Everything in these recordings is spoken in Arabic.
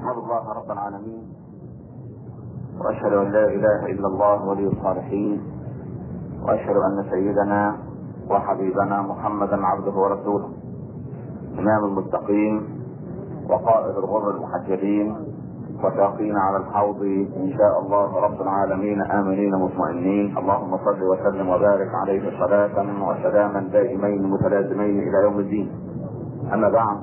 احمد الله رب العالمين، واشهد ان لا اله الا الله ولي الصالحين، واشهد ان سيدنا وحبيبنا محمدا عبده ورسوله، امام المتقين وقائد الغر المحجلين، وساقينا على الحوض ان شاء الله رب العالمين امنين مطمئنين. اللهم صل وسلم وبارك عليه صلاة وسلاما دائمين متلازمين الى يوم الدين. اما بعد،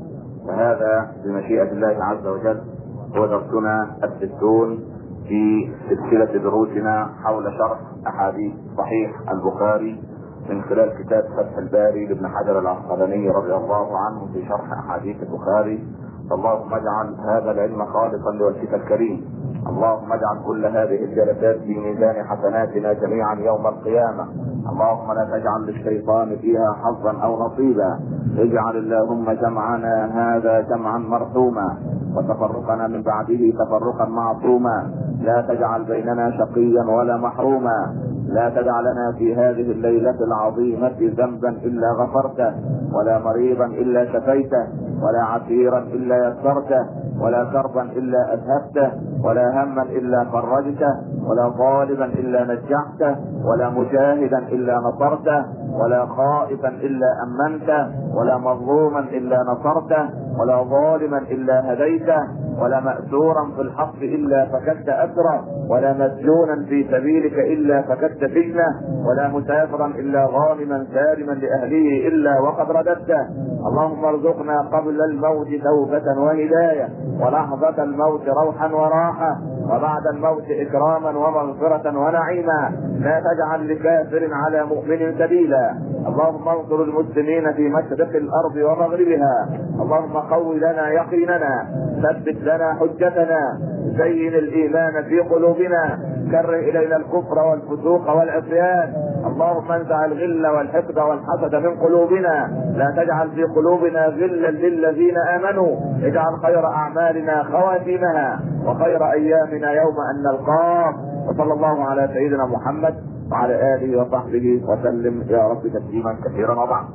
فهذا بمشيئة الله عز وجل هو درسنا 60 في سلسلة دروسنا حول شرح احاديث صحيح البخاري من خلال كتاب فتح الباري لابن حجر العسقلاني رضي الله عنه في شرح احاديث البخاري. اللهم اجعل هذا العلم خالصا لوجهك الكريم. اللهم اجعل كل هذه الجلسات في ميزان حسناتنا جميعا يوم القيامة. اللهم لا تجعل للشيطان فيها حظا او نصيبا. اجعل اللهم جمعنا هذا جمعا مرحوما، وتفرقنا من بعده تفرقا معصوما. لا تجعل بيننا شقيا ولا محروما. لا تدع لنا في هذه الليلة العظيمة ذنبا الا غفرته، ولا مريضا الا شفيته، ولا عسيرا الا يسرته، ولا كربا الا اذهبته، ولا هما الا فرجته، ولا طالبا الا نجحته، ولا مجاهدا الا نصرته، ولا خائفا الا امنته، ولا مظلوما الا نصرته، ولا ظالما الا هديته، ولا مأسورا في الحق الا فكدت اسره، ولا مسجونا في سبيلك الا فكدت سجنه، ولا مسافرا الا غانما سالما لاهله الا وقد رددته. اللهم ارزقنا قبل الموت توبة وهداية، ولحظة الموت روحا وراحة، وبعد الموت اكراما ومغفرة ونعيما. لا تجعل لكافر على مؤمن سبيلا. اللهم انصر المسلمين في مشرق الارض ومغربها. اللهم قوي لنا يقيننا، ثبت لنا حجتنا، زين الايمان في قلوبنا، كره الينا الكفر والفسوق والعصيان. اللهم انزع الغل والحقد والحسد من قلوبنا. لا تجعل في قلوبنا غلا للذين امنوا. اجعل خير اعمالنا خواتيمها، وخير ايامنا يوم ان نلقاك. وصلى الله على سيدنا محمد وعلى اله وصحبه وسلم يا رب تسليما كثيرا. وبعد،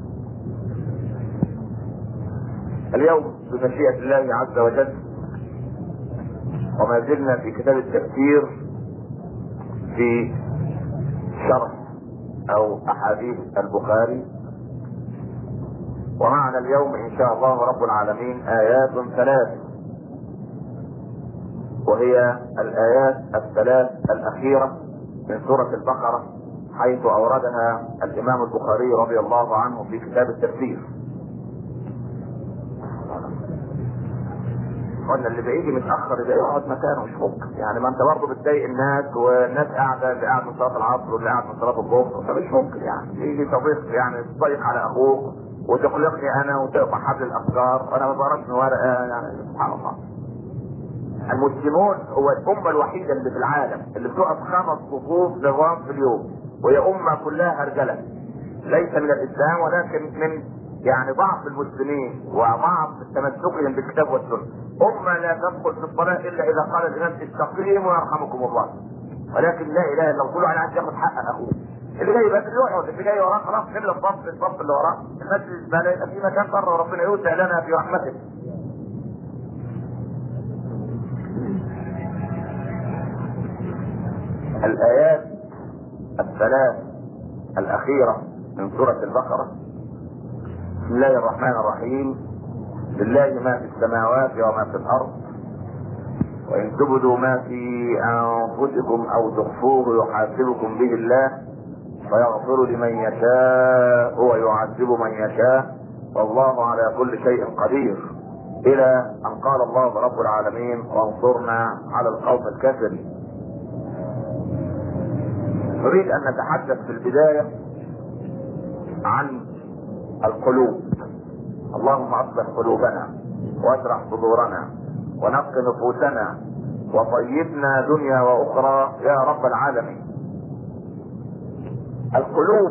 اليوم بمشيئة الله عز وجل وما زلنا في كتاب التفسير في شرح او احاديث البخاري، ومعنا اليوم ان شاء الله رب العالمين ايات 3، وهي الايات 3 الاخيرة من سورة البقرة، حيث اوردها الامام البخاري رضي الله عنه في كتاب التفسير. قلنا اللي بيجي متاخر يبقى يقعد مكانه، مش ممكن يعني. ما انت برضه بتضايق الناس، والناس قاعده، اللي قاعد من صلاه العصر واللي قاعد من صلاه الظهر، فمش ممكن يعني يجي تضيق، يعني تضيق على اخوك وتقلقني انا وتقطع حبل الافكار وانا ما بقراش من ورقه، يعني سبحان الله. المسلمون هو الامه الوحيده اللي في العالم اللي بتقف 5 صفوف نظام في اليوم، وهي امه كلها هرجله، ليس من الاسلام ولكن من يعني ضعف المسلمين وضعف تمسكهم بالكتاب والسنه. امه لا تدخل في الصلاه الا اذا قال الامام استقيموا يرحمكم الله، ولكن لا اله الا الله. كل واحد عايز ياخد حق اخوه، اللي جاي بس يقعد، اللي جاي وراه خلاص كده الصف اللي وراه. المسجد ما يبقى في مكان بره، وربنا يوسع لنا في رحمته. الآيات 3 الأخيرة من سورة البقرة. بسم الله الرحمن الرحيم. لله ما في السماوات وما في الأرض، وإن تبدوا ما في أنفسكم أو تخفوه يحاسبكم به الله، فيغفر لمن يشاء ويعذب من يشاء، والله على كل شيء قدير، إلى أن قال الله رب العالمين وانصرنا على القوم الكافرين. نريد ان نتحدث في البداية عن القلوب. اللهم اصلح قلوبنا واشرح صدورنا ونق نفوسنا وطيبنا دنيا واخرى يا رب العالمين. القلوب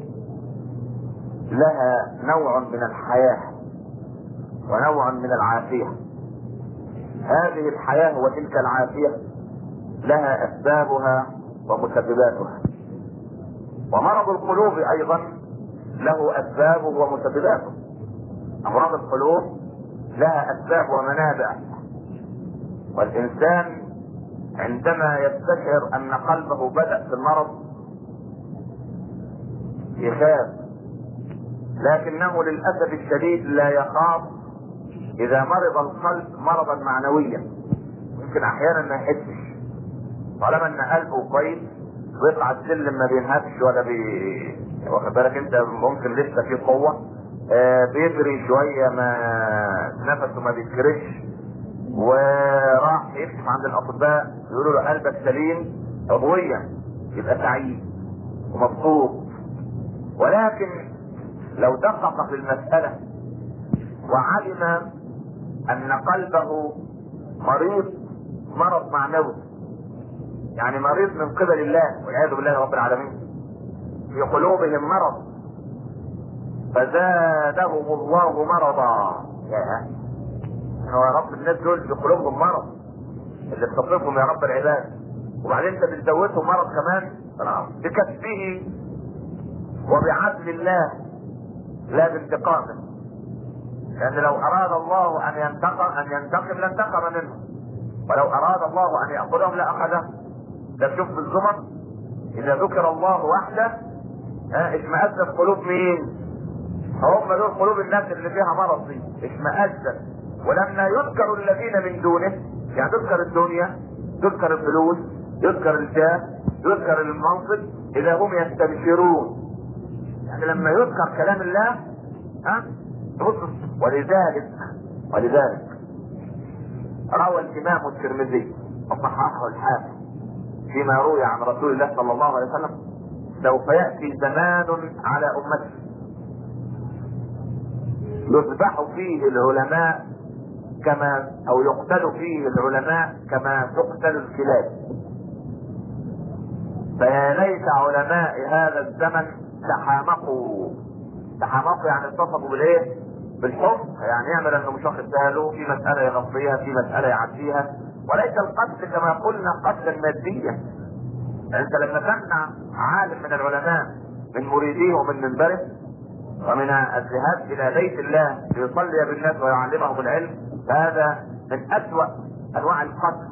لها نوع من الحياة ونوع من العافية. هذه الحياة وتلك العافية لها اسبابها ومسبباتها، ومرض القلوب ايضا له اسبابه ومسبباته. امراض القلوب لها اسباب ومنابع. والإنسان عندما يستشعر أن قلبه بدأ في المرض يخاف، لكنه للأسف الشديد لا يخاف إذا مرض القلب مرضا معنويا. ممكن أحيانا ما يحسش، طالما أن قلبه كويس ويطلع السلم ما بينهكش ولا واخد بالك انت، ممكن لسه في قوة، بيجري شوية ما نفسه ما بيتكرش، وراح يكشف عند الأطباء يقولوا له قلبك سليم عضويا، يبقى سعيد ومبسوط. ولكن لو دقق في المسألة وعلم أن قلبه مريض مرض معنوي، يعني مريض من قبل الله والعياذ بالله رب العالمين، في قلوبهم مرض فزادهم الله مرضا. هو يا رب الناس دول في قلوبهم مرض اللي بتصفهم يا رب العباد، وبعدين انت بتزودهم مرض كمان بكسبه وبعدل الله لا بانتقامه. لان لو اراد الله ان ينتقم لانتقم منه، ولو اراد الله ان ياخذهم لاخذه. ده شوف بالزمر اذا ذكر الله وحده اشمئزت قلوب مين؟ هم دول قلوب الناس اللي فيها مرض دي اشمئزت. ولما يذكر الذين من دونه، يعني تذكر الدنيا، تذكر الفلوس، يذكر الجاه، يذكر المنصب، اذا هم يستبشرون. يعني لما يذكر كلام الله ولذلك روى الامام الترمذي وصححه الحاكم فيما روي عن رسول الله صلى الله عليه وسلم: سوف يأتي زمان على امتي يذبح فيه العلماء او يقتل فيه العلماء كما تقتل الكلاب. فيا ليت علماء هذا الزمن تحامقوا يعني اتصفوا بالايه؟ بالحب، يعني يعمل انه مش واخد باله في مسألة يغطيها، في مسألة يعديها، وليس القتل كما قلنا قتلا ماديا. انت لما تمنع عالم من العلماء من مريديه ومن منبره ومن الذهاب الى بيت الله ليصلي بالناس ويعلمهم العلم، فهذا من اسوأ انواع القتل.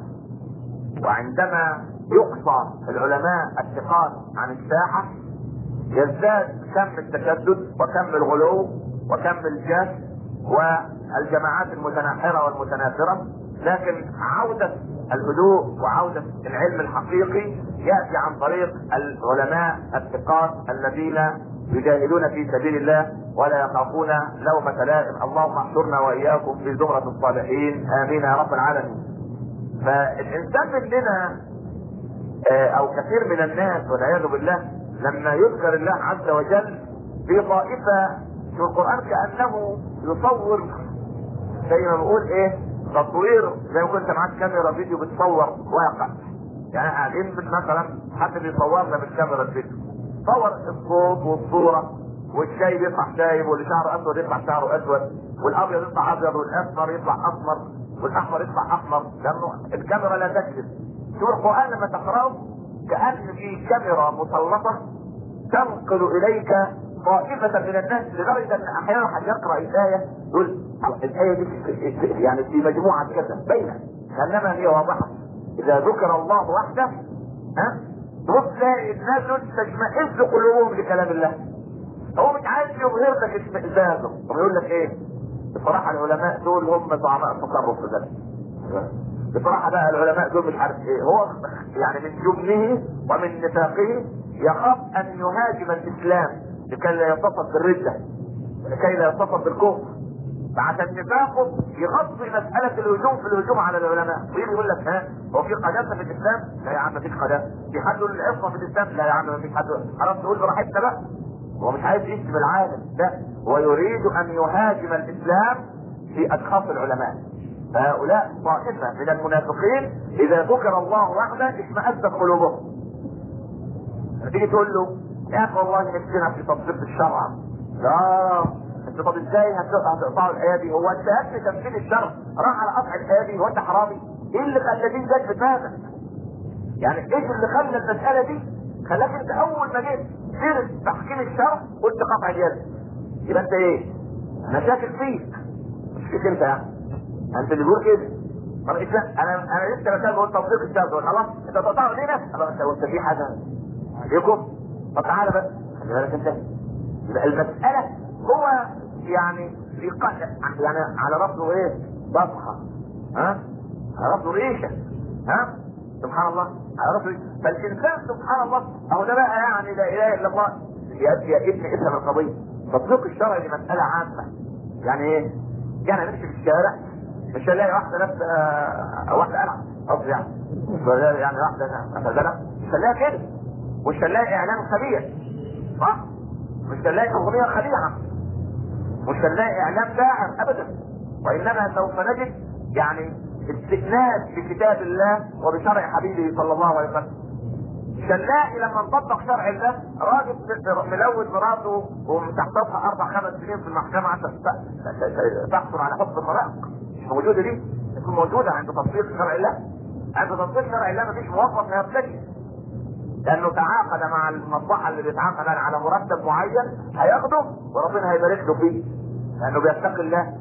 وعندما يقصى العلماء الثقات عن الساحة يزداد كم التشدد وكم الغلو وكم الجهل والجماعات المتناحرة والمتنافرة. لكن عودة الهدوء وعودة العلم الحقيقي يأتي عن طريق العلماء الثقات الذين يجاهدون في سبيل الله ولا يخافون لومة لائم. اللهم احشرنا واياكم في زمرة الصالحين، امين يا رب العالمين. فالانسان مننا او كثير من الناس والعياذ بالله لما يذكر الله عز وجل في طائفة في القرآن كأنه يصور، زي ما بقول ايه، تصوير، زي ما كنت معاك كاميرا فيديو بتصور واقع. يعني قاعدين مثلا حد بيصورنا بالكاميرا الفيديو، صور الصوت والصورة، والشاي بيطلع شايب، واللي شعره اسود يطلع شعره اسود، والابيض يطلع ابيض، والاسمر يطلع اسمر، والاحمر يطلع احمر، لانه الكاميرا لا تكذب. شوف القرآن لما تقرأه كأن في كاميرا مسلطة تنقل اليك طائفة من الناس، لدرجة ان احيانا حد يقرأ الآية يقول الآية دي يعني في مجموعة كذا بينها، كأنما هي واضحة. اذا ذكر الله وحده تبص تلاقي الناس دول تشمئز قلوبهم لكلام الله. هو مش عايز يظهر لك اشمئزازه، ويقول لك ايه؟ بصراحة العلماء دول هم زعماء التصرف في ذلك. بصراحة بقى العلماء دول مش عارف ايه. هو يعني من جبنه ومن نفاقه يخاف ان يهاجم الاسلام لكي لا يتصف بالردة ولكي لا يتصف بالكفر، فعشان نفاقه يغطي مسألة الهجوم على العلماء، ويجي يقول لك هو في قداسة في الاسلام؟ لا يا عم مفيش قداسة. في حد يقول العصمة في الاسلام؟ لا يا عم مفيش حد. خلاص تقول براحتنا بقى. هو مش عايز يشتم العالم، لا، هو يريد ان يهاجم الاسلام في اشخاص العلماء. هؤلاء طائفة من المنافقين اذا ذكر الله وحده اشمئزت قلوبهم. تيجي تقول له يا اخي والله نفسنا في تطبيق الشرع، لا انت طب ازاي هتقطعوا الايه دي؟ هو انت قبل تنفيذ الشرع راح على قطع الايه دي؟ هو انت حرامي؟ ايه اللي خلى دي جت في دماغك؟ يعني ايش اللي خلى المساله دي خلاك انت اول ما جيت سيره تحكيم الشرع قلت قطع اليد؟ يبقى انت ايه؟ انا شاكك فيك، مش فيك انت، يعني انت اللي بيقول كده. طب انا لسه بسال بقول تطبيق الشرع، بقول خلاص انت تقطعوا لينا، خلاص انت في حاجه عليكم. طب تعالى بس خلي بالك انت، يبقى المساله هو يعني يعني على راسه ايه؟ بصحه، ها؟ على راسه ريشه، ها؟ سبحان الله، على راسه. فالانسان سبحان الله اهو ده بقى يعني لا اله الا الله. يا ابن افهم القضيه، تطبيق الشرع دي مساله عامه. يعني ايه؟ يعني نمشي في الشارع مش هنلاقي واحده لابسه واحده العب قصدي، يعني واحده مثلا مش هنلاقي كده، مش هنلاقي اعلان خبيث، صح؟ مش هنلاقي اغنيه خليعه، مش هنلاقي اعلان داعم ابدا، وانما سوف نجد يعني استئناس بكتاب الله وبشرع حبيبه صلى الله عليه وسلم. مش هنلاقي لما نطبق شرع الله راجل ملوث مراته ومتحتفها 4-5 سنين في المحكمه عشان تحصل على حكم الطلاق. مش موجوده دي، تكون موجوده عند تطبيق شرع الله. عند تطبيق شرع الله مفيش موظف يرتكب، لانه تعاقد مع المصلحه اللي بيتعاقد على مرتب معين هياخده وربنا هيبارك له فيه، لانه بيتقي الله.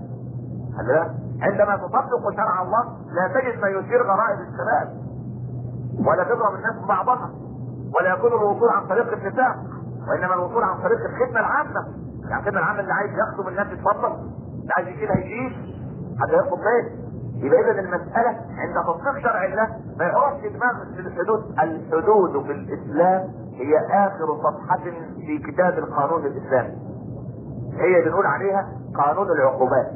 عندما تطبق شرع الله لا تجد ما يثير غرائب الشباب، ولا تضرب الناس بعضها، ولا يكون الوصول عن طريق النساء، وانما الوصول عن طريق الخدمه العامه. يعني الخدمه العامه اللي عايز يخدم الناس يتفضل، اللي عايز يشيل هيشيل حتى ياخد مال. يبقى اذا المساله عند تطبيق شرع الله ما يقعدش دماغ الحدود. الحدود في الاسلام هي اخر صفحه في كتاب القانون الاسلامي، هي بنقول عليها قانون العقوبات.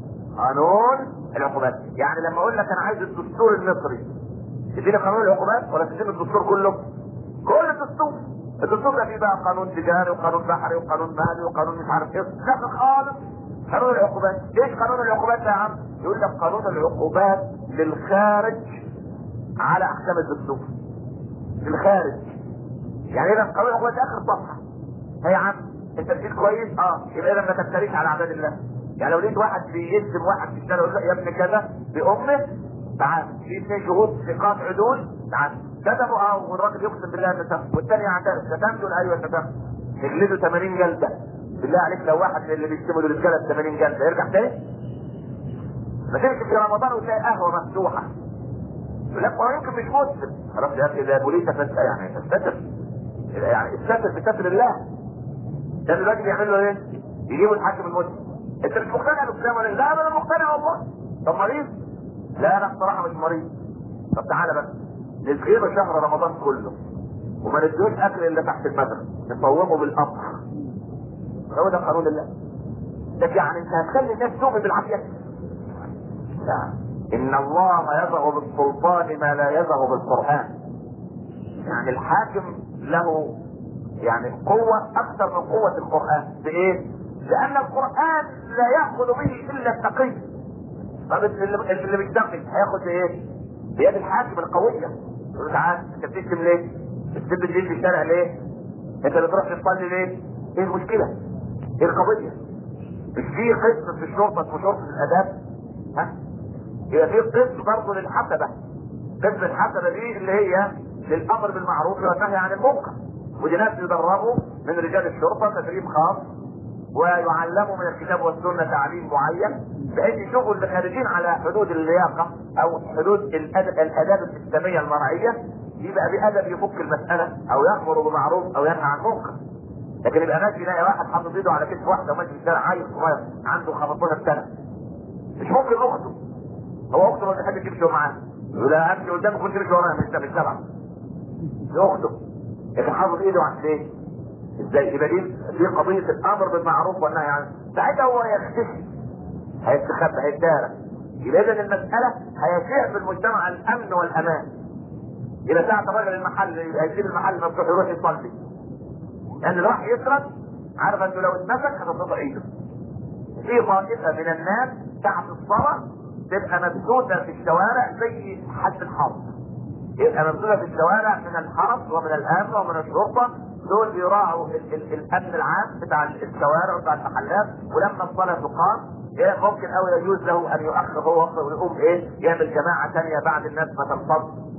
قانون العقوبات يعني لما اقول لك انا عايز الدستور المصري، تديني قانون العقوبات ولا تديني الدستور كله؟ كل الدستور. الدستور ده فيه بقى قانون تجاري وقانون بحري وقانون مالي وقانون مش عارف ايه، لا خالص. قانون العقوبات، ايش قانون العقوبات ده يا عم؟ يقول لك قانون العقوبات للخارج على احكام الدستور. للخارج يعني اذا قانون العقوبات ده اخر صفحه. هي يا عم انت مشيت كويس، يبقى اذا ما تفتريش على اعداد الله. يعني لو لقيت واحد بيلزم واحد في الشارع يقول له يا ابن كذا بامه، تعال في 2 شهود ثقات عدول، تعال كتبوا والراجل يقسم بالله انه شتم والثاني يعترف شتمت ولا ايوه شتمت، تجلده 80 جلده. بالله عليك لو واحد من اللي بيشتموا دول اتجلد 80 جلده يرجع تاني؟ ما تمشي في رمضان وتلاقي قهوه مفتوحه يقول لك ما يمكن مش مسلم، خلاص يا اخي ده بوليس يعني تستتر، يعني استتر بستر الله. ده دلوقتي بيعملوا ايه؟ يجيبوا الحاكم المسلم، انت مش مقتنع بالاسلام ولا لا؟ انا مقتنع والله. طب مريض؟ لا انا بصراحه مش مريض. طب تعالى بس نسجله شهر رمضان كله وما نديهوش اكل الا تحت المغرب، نصومه بالقطر. هو ده قانون الله. ده يعني انت هتخلي الناس تؤمن بالعافيه؟ لا، ان الله يزغ بالسلطان ما لا يزغ بالقران. يعني الحاكم له يعني قوه اكثر من قوه القران. بايه؟ لان القران لا ياخذ به الا التقي. طب اللي مش تقي هياخد ايه؟ بيد الحاكم القويه. يقول تعال انت بتشتم ليه؟ بتسب الدين في الشارع ليه؟ انت بتروح تصلي ليه؟ ايه المشكله؟ ايه القضيه؟ مش في قسم في الشرطه اسمه شرطه الاداب؟ ها؟ يبقى في قسم برضه للحسبه. قسم الحسبه دي اللي هي للامر بالمعروف والنهي عن المنكر، ودي ناس يدربوا من رجال الشرطه تدريب خاص ويعلموا من الكتاب والسنه تعليم معين بحيث يشوفوا اللي خارجين على حدود اللياقه او حدود الاداب الاسلاميه المرعيه، يبقى بادب يفك المساله او يامر بمعروف او ينهى عن منكر. لكن يبقى ماشي يلاقي واحد حاطط ايده على كتف واحده وماشي في الشارع عيل صغير عنده 15 سنه، مش ممكن اخته، هو اخته ما بيحبش يمشي معاه، يقول لها امشي قدامك كنت تمشي ورايا مش تبع اخته، لكن حاطط ايده على ايه؟ ازاي؟ يبقى دي قضيه الامر بالمعروف والنهي عنه. ساعتها هو يختفي، هيستخبى، هيتدارى. يبقى اذا المساله هيشيع في المجتمع الامن والامان. يبقى ساعه الراجل المحل هيسيب المحل مفتوح يروح يصلي، لان اللي راح يسرق عارف انه لو اتمسك هتتقطع ايده. في طائفه من الناس ساعه الصلاه تبقى مبثوثه في الشوارع زي حد الحرب، يبقى مبثوثه في الشوارع من الحرس ومن الامن ومن الشرطه، دول بيراعوا الامن العام بتاع الشوارع وبتاع المحلات، ولما الصلاه تقام ممكن او يجوز له ان يؤخر هو ويقوم ايه؟ يعمل جماعه ثانيه بعد الناس ما تنفض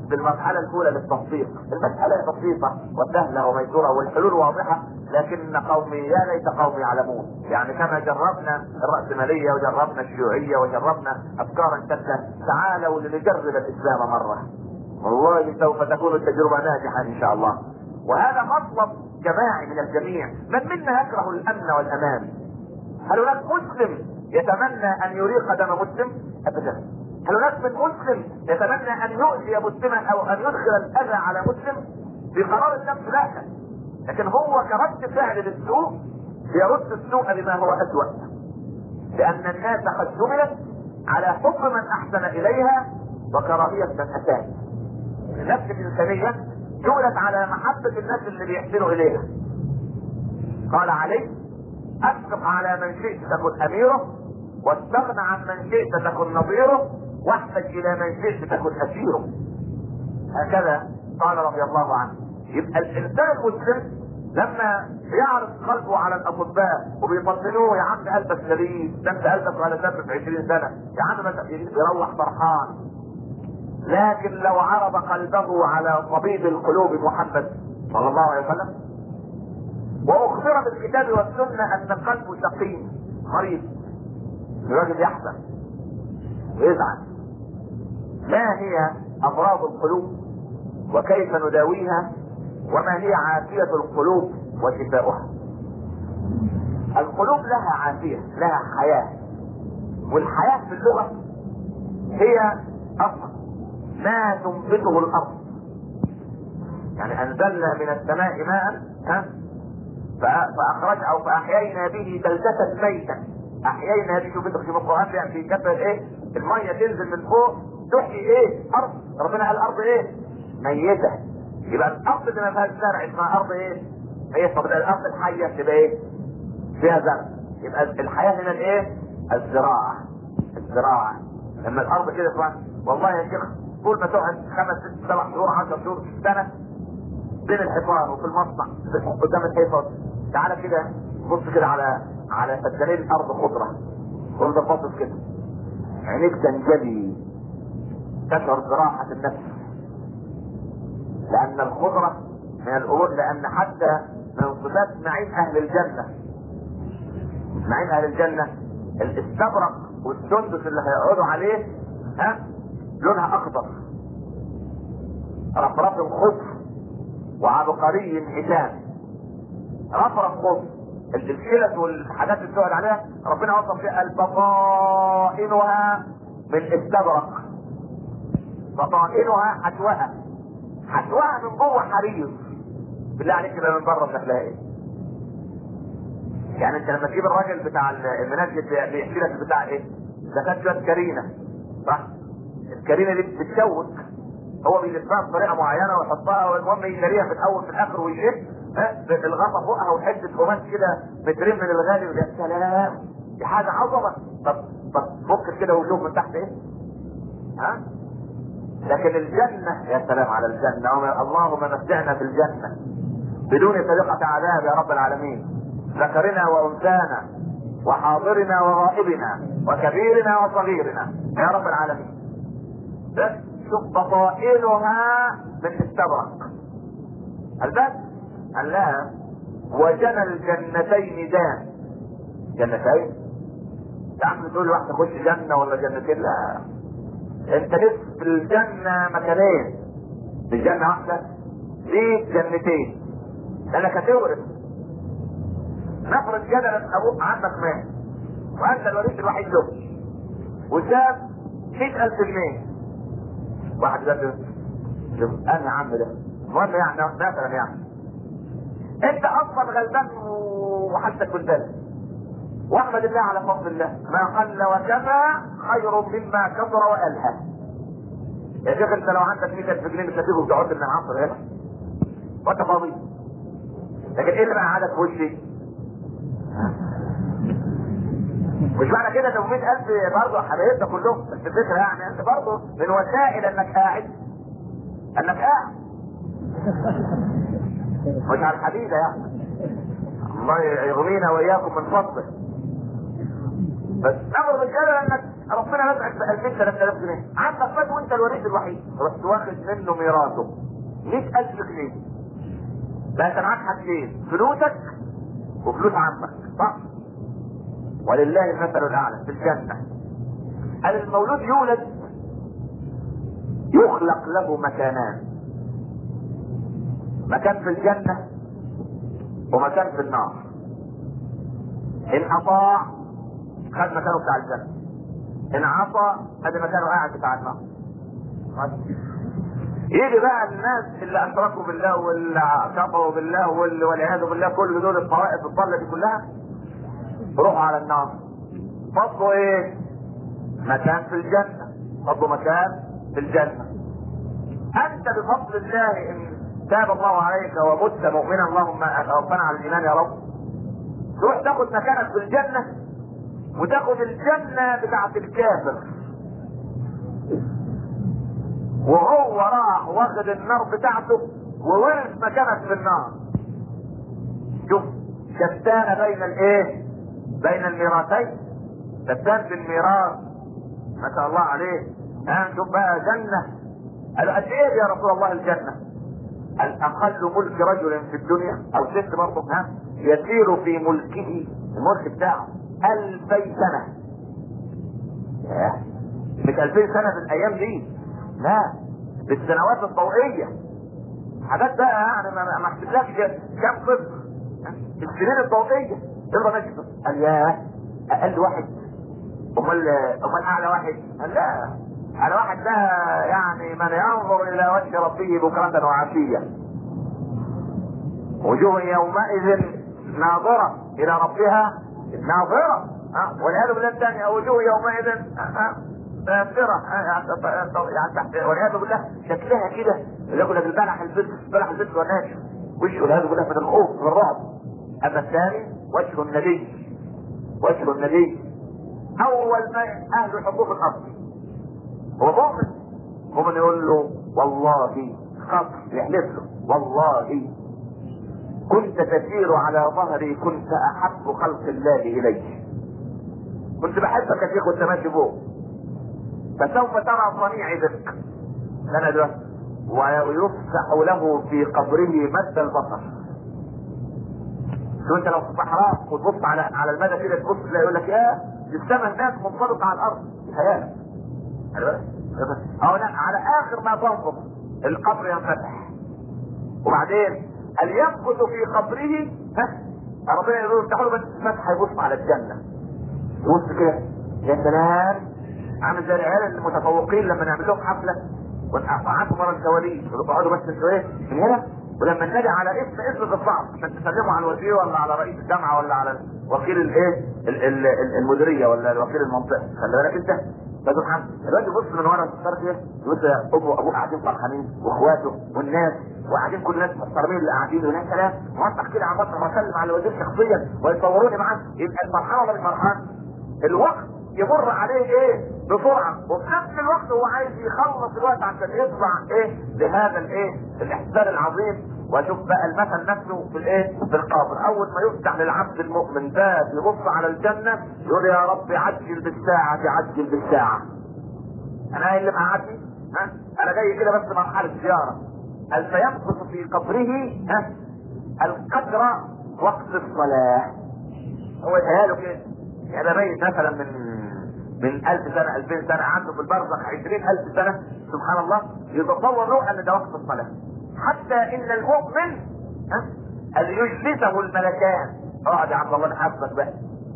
بالمرحلة الأولى للتصديق. المسألة بسيطة وسهلة وميسورة والحلول واضحة، لكن قومي يا ليت قومي يعلمون. يعني كما جربنا الرأسمالية وجربنا الشيوعية وجربنا أفكارا شتى، تعالوا لنجرب الإسلام مرة، والله سوف تكون التجربة ناجحة إن شاء الله. وهذا مطلب جماعي من الجميع. من منا يكره الأمن والأمان؟ هل هناك مسلم يتمنى أن يريق دم مسلم؟ أبدا. هل هناك من مسلم يتمنى أن يؤذي مسلما أو أن يدخل الأذى على مسلم؟ في قرار النفس لا، لكن هو كرد فعل للسوء يرد السوء بما هو أسوأ، لأن الناس قد جبلت على حب من أحسن إليها وكراهية من أساء. النفس الإنسانية جبلت على محبة الناس اللي بيحسنوا إليها. قال عليه: أشفق على من شئت تكن أميره، واستغنى عن من شئت تكن نظيره، واحتج إلى من شئت تكن أسيره. هكذا قال رضي الله عنه. يبقى الإنسان المسلم لما يعرض قلبه على الأطباء وبيطمنوه: يا عم قلبك لذيذ، ده انت قلبك على دم في 20 سنة، يا عم يروح فرحان. لكن لو عرض قلبه على طبيب القلوب محمد صلى الله عليه وسلم واخبر بالكتاب والسنة ان قلبه سقيم مريض، الراجل يحزن ويزعل. ما هي امراض القلوب وكيف نداويها وما هي عافية القلوب وشفاؤها؟ القلوب لها عافية، لها حياة، والحياة في اللغة هي اصلا ما تنبته الارض. يعني انزلنا من السماء ماء فاخرج او فاحيينا به بلدة ميتا. احيينا به، شوف انت في القرآن يعني في كتاب ايه؟ المية تنزل من فوق تحيي ايه؟ ارض. ربنا قال الارض ايه؟ ميتة. يبقى الارض اللي ما فيهاش زرع اسمها ارض ايه؟ ميتة. طب الارض الحية تبقى ايه؟ فيها زرع. يبقى الحياة هنا الايه؟ الزراعة. الزراعة لما الارض كده اسمها، والله يا شيخ طول ما تقعد 5 6 7 شهور 10 شهور سنة بين الحيطان وفي المصنع قدام الحيطان، تعالى كده بص كده على فدانين الارض خضرة، وانت باصص كده عينيك تنجلي، تشعر براحة النفس، لان الخضرة من الامور، لان حتى من صفات نعيم اهل الجنة، نعيم اهل الجنة الاستبرق والسندس اللي هيقعدوا عليه لونها اخضر، رفرف خضر وعبقري حسان. رفرف خضر، الكلى والحاجات اللي بتقعد عليها ربنا وصف فيها البطائنها من استبرق، بطائنها حشوها، حشوها من جوه حرير. بالله عليك كده من بره شكلها ايه؟ يعني انت لما تجيب الراجل بتاع المنجد بيحكي لك بتاع ايه؟ ده كانت شويه كرينه، صح؟ الكرينه دي بتتشوك، هو بيلفها بطريقه معينه ويحطها، والمهم يشتريها في الاول في الاخر ويشف الغطا فوقها وحته قماش كده مترين من الغالي. يا سلام، دي حاجه عظمه. طب فك كده وشوف من تحت ايه؟ لكن الجنه، يا سلام على الجنه، اللهم متعنا في الجنه بدون سابقه عذاب يا رب العالمين، ذكرنا وانثانا وحاضرنا وغائبنا وكبيرنا وصغيرنا يا رب العالمين. بس شوف بطائنها من استبرق. البس قال لها: وجنى الجنتين دان. جنتين؟ تعمل تقول واحده خش جنه ولا جنتين؟ لا، انت لسه في الجنه مكانين، مش جنه واحده، دي جنتين، لانك هتورث. نفرض جدلا ابوك عندك مال وانت الوريث الوحيد له وساب 100,000 جنيه، واحد قال: شوف انا يا عم ده المهم يعني مثلا يعني انت اصلا غلبان وحالتك بالبلد، واحمد الله على فضل الله، ما قل وكفى خير مما كثر والهى. يا شيخ انت لو عندك 100,000 جنيه مش هتيجي وتقعد من العصر هنا وانت فاضي، لكن ايه اللي بقى عادك في وشي؟ مش معنى كده انه 100,000 برضه حبايبنا كلهم، بس الفكره يعني انت برضه من وسائل انك قاعد مش على الحديده يعني. الله يغنينا واياكم من فضله. بس امر بالجلال انك ربنا رزقك ب 2000 3000 جنيه، عندك مات وانت الوريث الوحيد، رحت واخد منه ميراثه 100,000 جنيه. بقى انت معاك حاجتين، فلوسك وفلوس عمك، صح؟ ولله المثل الاعلى في الجنه. قال المولود يولد يخلق له مكانان، مكان في الجنه ومكان في النار. ان اطاع خد مكانه بتاع الجنه، ان عصى خد مكانه قاعد بتاع النار. يجي بقى الناس اللي اشركوا بالله واللي كفروا بالله والعياذ بالله، كل دول الطوائف الضاله دي كلها روحوا على النار. فضلوا ايه؟ مكان في الجنه، فضلوا مكان في الجنه. انت بفضل الله ان تاب الله عليك ومت مؤمنا، اللهم توفنا على الايمان يا رب، تروح تاخد مكانك في الجنه وتاخد الجنه بتاعت الكافر، وهو راح واخد النار بتاعته وورث مكانك في النار. شوف شتان بين الايه؟ بين الميراثين، شتان في الميراث. ما شاء الله عليه. شوف بقى جنة. قالوا قد ايه يا رسول الله الجنة؟ قال اقل ملك رجل في الدنيا او ست برضه يسير في ملكه، الملك بتاعه 2000 سنة. مش 2000 سنة في الايام دي، لا، بالسنوات الضوئية. حاجات بقى يعني ما احسبلكش كم صفر، السنين الضوئية يلا ماشي. قال يا اقل واحد، امال اعلى واحد؟ قال لا، اعلى واحد ده يعني من ينظر الى وجه ربه بكرة وعشية، وجوه يومئذ ناظرة الى ربها ناظرة. والعياذ بالله الثانية وجوه يومئذ ناظرة، يعني تحت والعياذ بالله شكلها كده يقول لك البلح البيت والناش وشه والعياذ بالله من الخوف والرعب. اما الثاني وجه النبي، وجه النبي اول ما اهل حقوق الارض هو مؤمن يقول له والله خطر، يحلف له والله كنت تسير على ظهري كنت احب خلق الله اليك، كنت بحبك يا شيخ وانت ماشي فوق، فسوف ترى صنيعي بك انا ده، ويفسح له في قبره مد البصر. شو انت لو في الصحراء وتبص على المدى كده تبص تلاقي يقول لك يا السماء هناك منطبقه على الارض، خيال. او لا، على اخر ما تنظر القبر ينفتح، وبعدين اللي يمكث في قبره ربنا يقول افتحوا له بس فتحه يبص على الجنه، يبص كده يا سلام، عامل زي العيال المتفوقين لما نعمل لهم حفله ونقعدهم ورا الكواليس ويقعدوا بس شويه من هنا، ولما ننادي على اسم الضعف عشان تسلموا على الوزير ولا على رئيس الجامعه ولا على وكيل الايه المديريه ولا وكيل المنطقه، خلي بالك انت بدو الحمد. دلوقتي بص من ورا الستار كده يبص ابوه قاعدين فرحانين واخواته والناس وقاعدين كل الناس محترمين اللي قاعدين، ويا سلام موثق كده على مصر واسلم على الوزير شخصيا ويصوروني معاه، يبقى الفرحان ولا مش فرحان؟ الوقت يمر عليه ايه بسرعه، وفي نفس الوقت هو عايز يخلص الوقت عشان يطلع ايه لهذا الايه الاحسان العظيم. واشوف بقى المثل نفسه في الايه في القبر، اول ما يفتح للعبد المؤمن باب يبص على الجنه يقول يا رب عجل بالساعه عجل بالساعه. انا اللي مقعدني انا جاي كده بس مرحله زياره. هل سيمكث في قبره القدر وقت الصلاه، هو يتهيأله كده يعني ميت مثلا من 1000 سنة 2000 سنة عنده في البرزخ 20,000 سنة، سبحان الله، يتصور له ان ده وقت الصلاة. حتى ان المؤمن ان يجلسه الملكان، اقعد يا عبد الله نحاسبك بقى،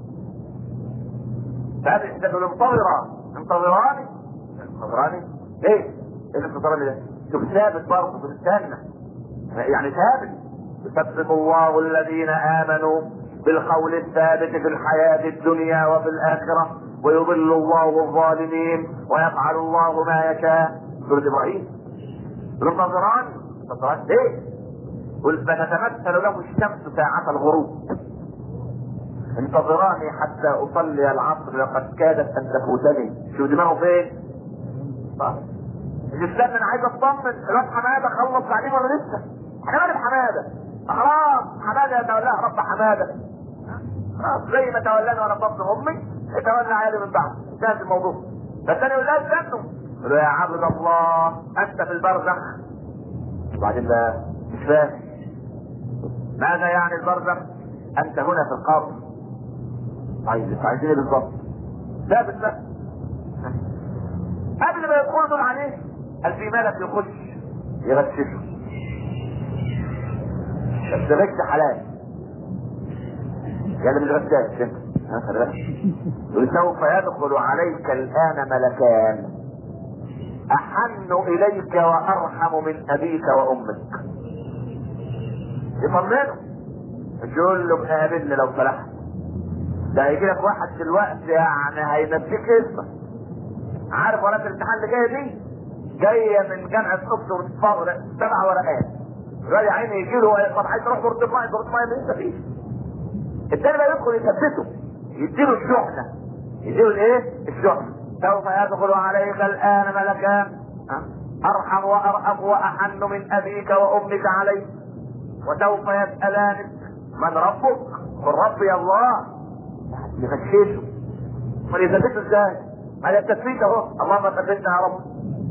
فهذه ده انتظراني ايه الانتظاراني ده؟ شوف ثابت برضه في الجنة، يعني ثابت، يثبت الله الذين امنوا بالقول الثابت في الحياة الدنيا وفي الآخرة ويضل الله الظالمين ويفعل الله ما يشاء. سورة إبراهيم. النظران ليه؟ قل فتتمثل له الشمس ساعة الغروب انتظراني حتى أصلي العصر لقد كادت أن تفوتني. شو دماغه فين؟ الاستاذ انا عايز اطمن الواد حماده خلص تعليم ولا لسه؟ حماده خلاص، حماده يتولاه رب حماده، خلاص زي ما تولاني وانا بطن امي يتولى عيالي من بعد. انتهت الموضوع. فالثاني يقول لا استنوا، يقول له يا عبد الله انت في البرزخ. وبعدين بقى مش فاهم ماذا يعني البرزخ؟ انت هنا في القبر. عايزين ايه بالظبط؟ ثابت بقى. قبل ما يدخلوا دول عليه قال في ملك يخش يغششه، بس غش حلال يعني مش غشاش انت. يقول سوف يدخل عليك الان ملكان احن اليك وارحم من ابيك وامك. يطمنه، يقول له قابلني لو سمحت، ده هيجي لك واحد دلوقتي يعني هينسيك اسمك. عارف ورقه الامتحان اللي جايه دي؟ جايه من جامعه اكسفورد 7 ورقات. الراجل يا عيني يجي له طب عايز تروح دورة الماء اللي انت فيه. التاني بقى يدخل يثبته، يديله الشحنه، يديله الايه؟ الشحنه. سوف يدخل عليك الان ملكان ارحم وارأف واحن من ابيك وامك عليك، وسوف يسألانك من ربك؟ قل ربي الله. يغششه. ما يثبته ازاي؟ ما التثبيت اهو، اللهم ثبتنا يا رب.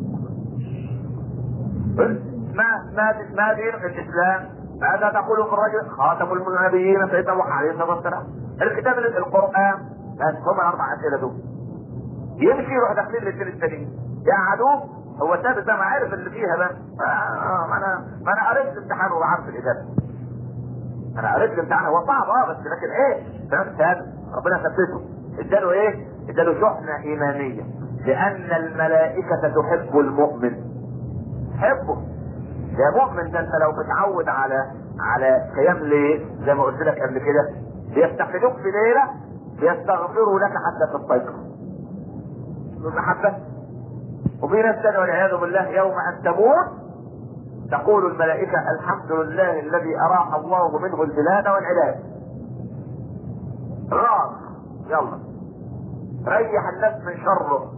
ما دين الاسلام؟ ماذا تقول في الرجل؟ خاتم النبيين سيدنا محمد عليه الصلاه والسلام. الكتاب القران بس هم 4 اسئله دول. يمشي يروح داخلين للدين التانيين يقعدوه. هو ثابت ده ما عارف اللي فيها بقى. ما انا قريت الامتحان وعارف الاجابه. انا قريت الامتحان هو صعب بس لكن ايه؟ ثابت. ربنا ثبته. اداله ايه؟ اداله شحنه ايمانيه، لان الملائكه تحب المؤمن. حبه يا مؤمن. ده انت لو متعود على قيام ليل زي ما قلت لك قبل كده، بيفتقدوك في ليله بيستغفروا لك حتى تستيقظ. المحبه. وفي ناس تانية والعياذ بالله يوم ان تموت تقول الملائكه الحمد لله الذي اراح الله منه البلاد والعباد. راح يلا ريح الناس من شره.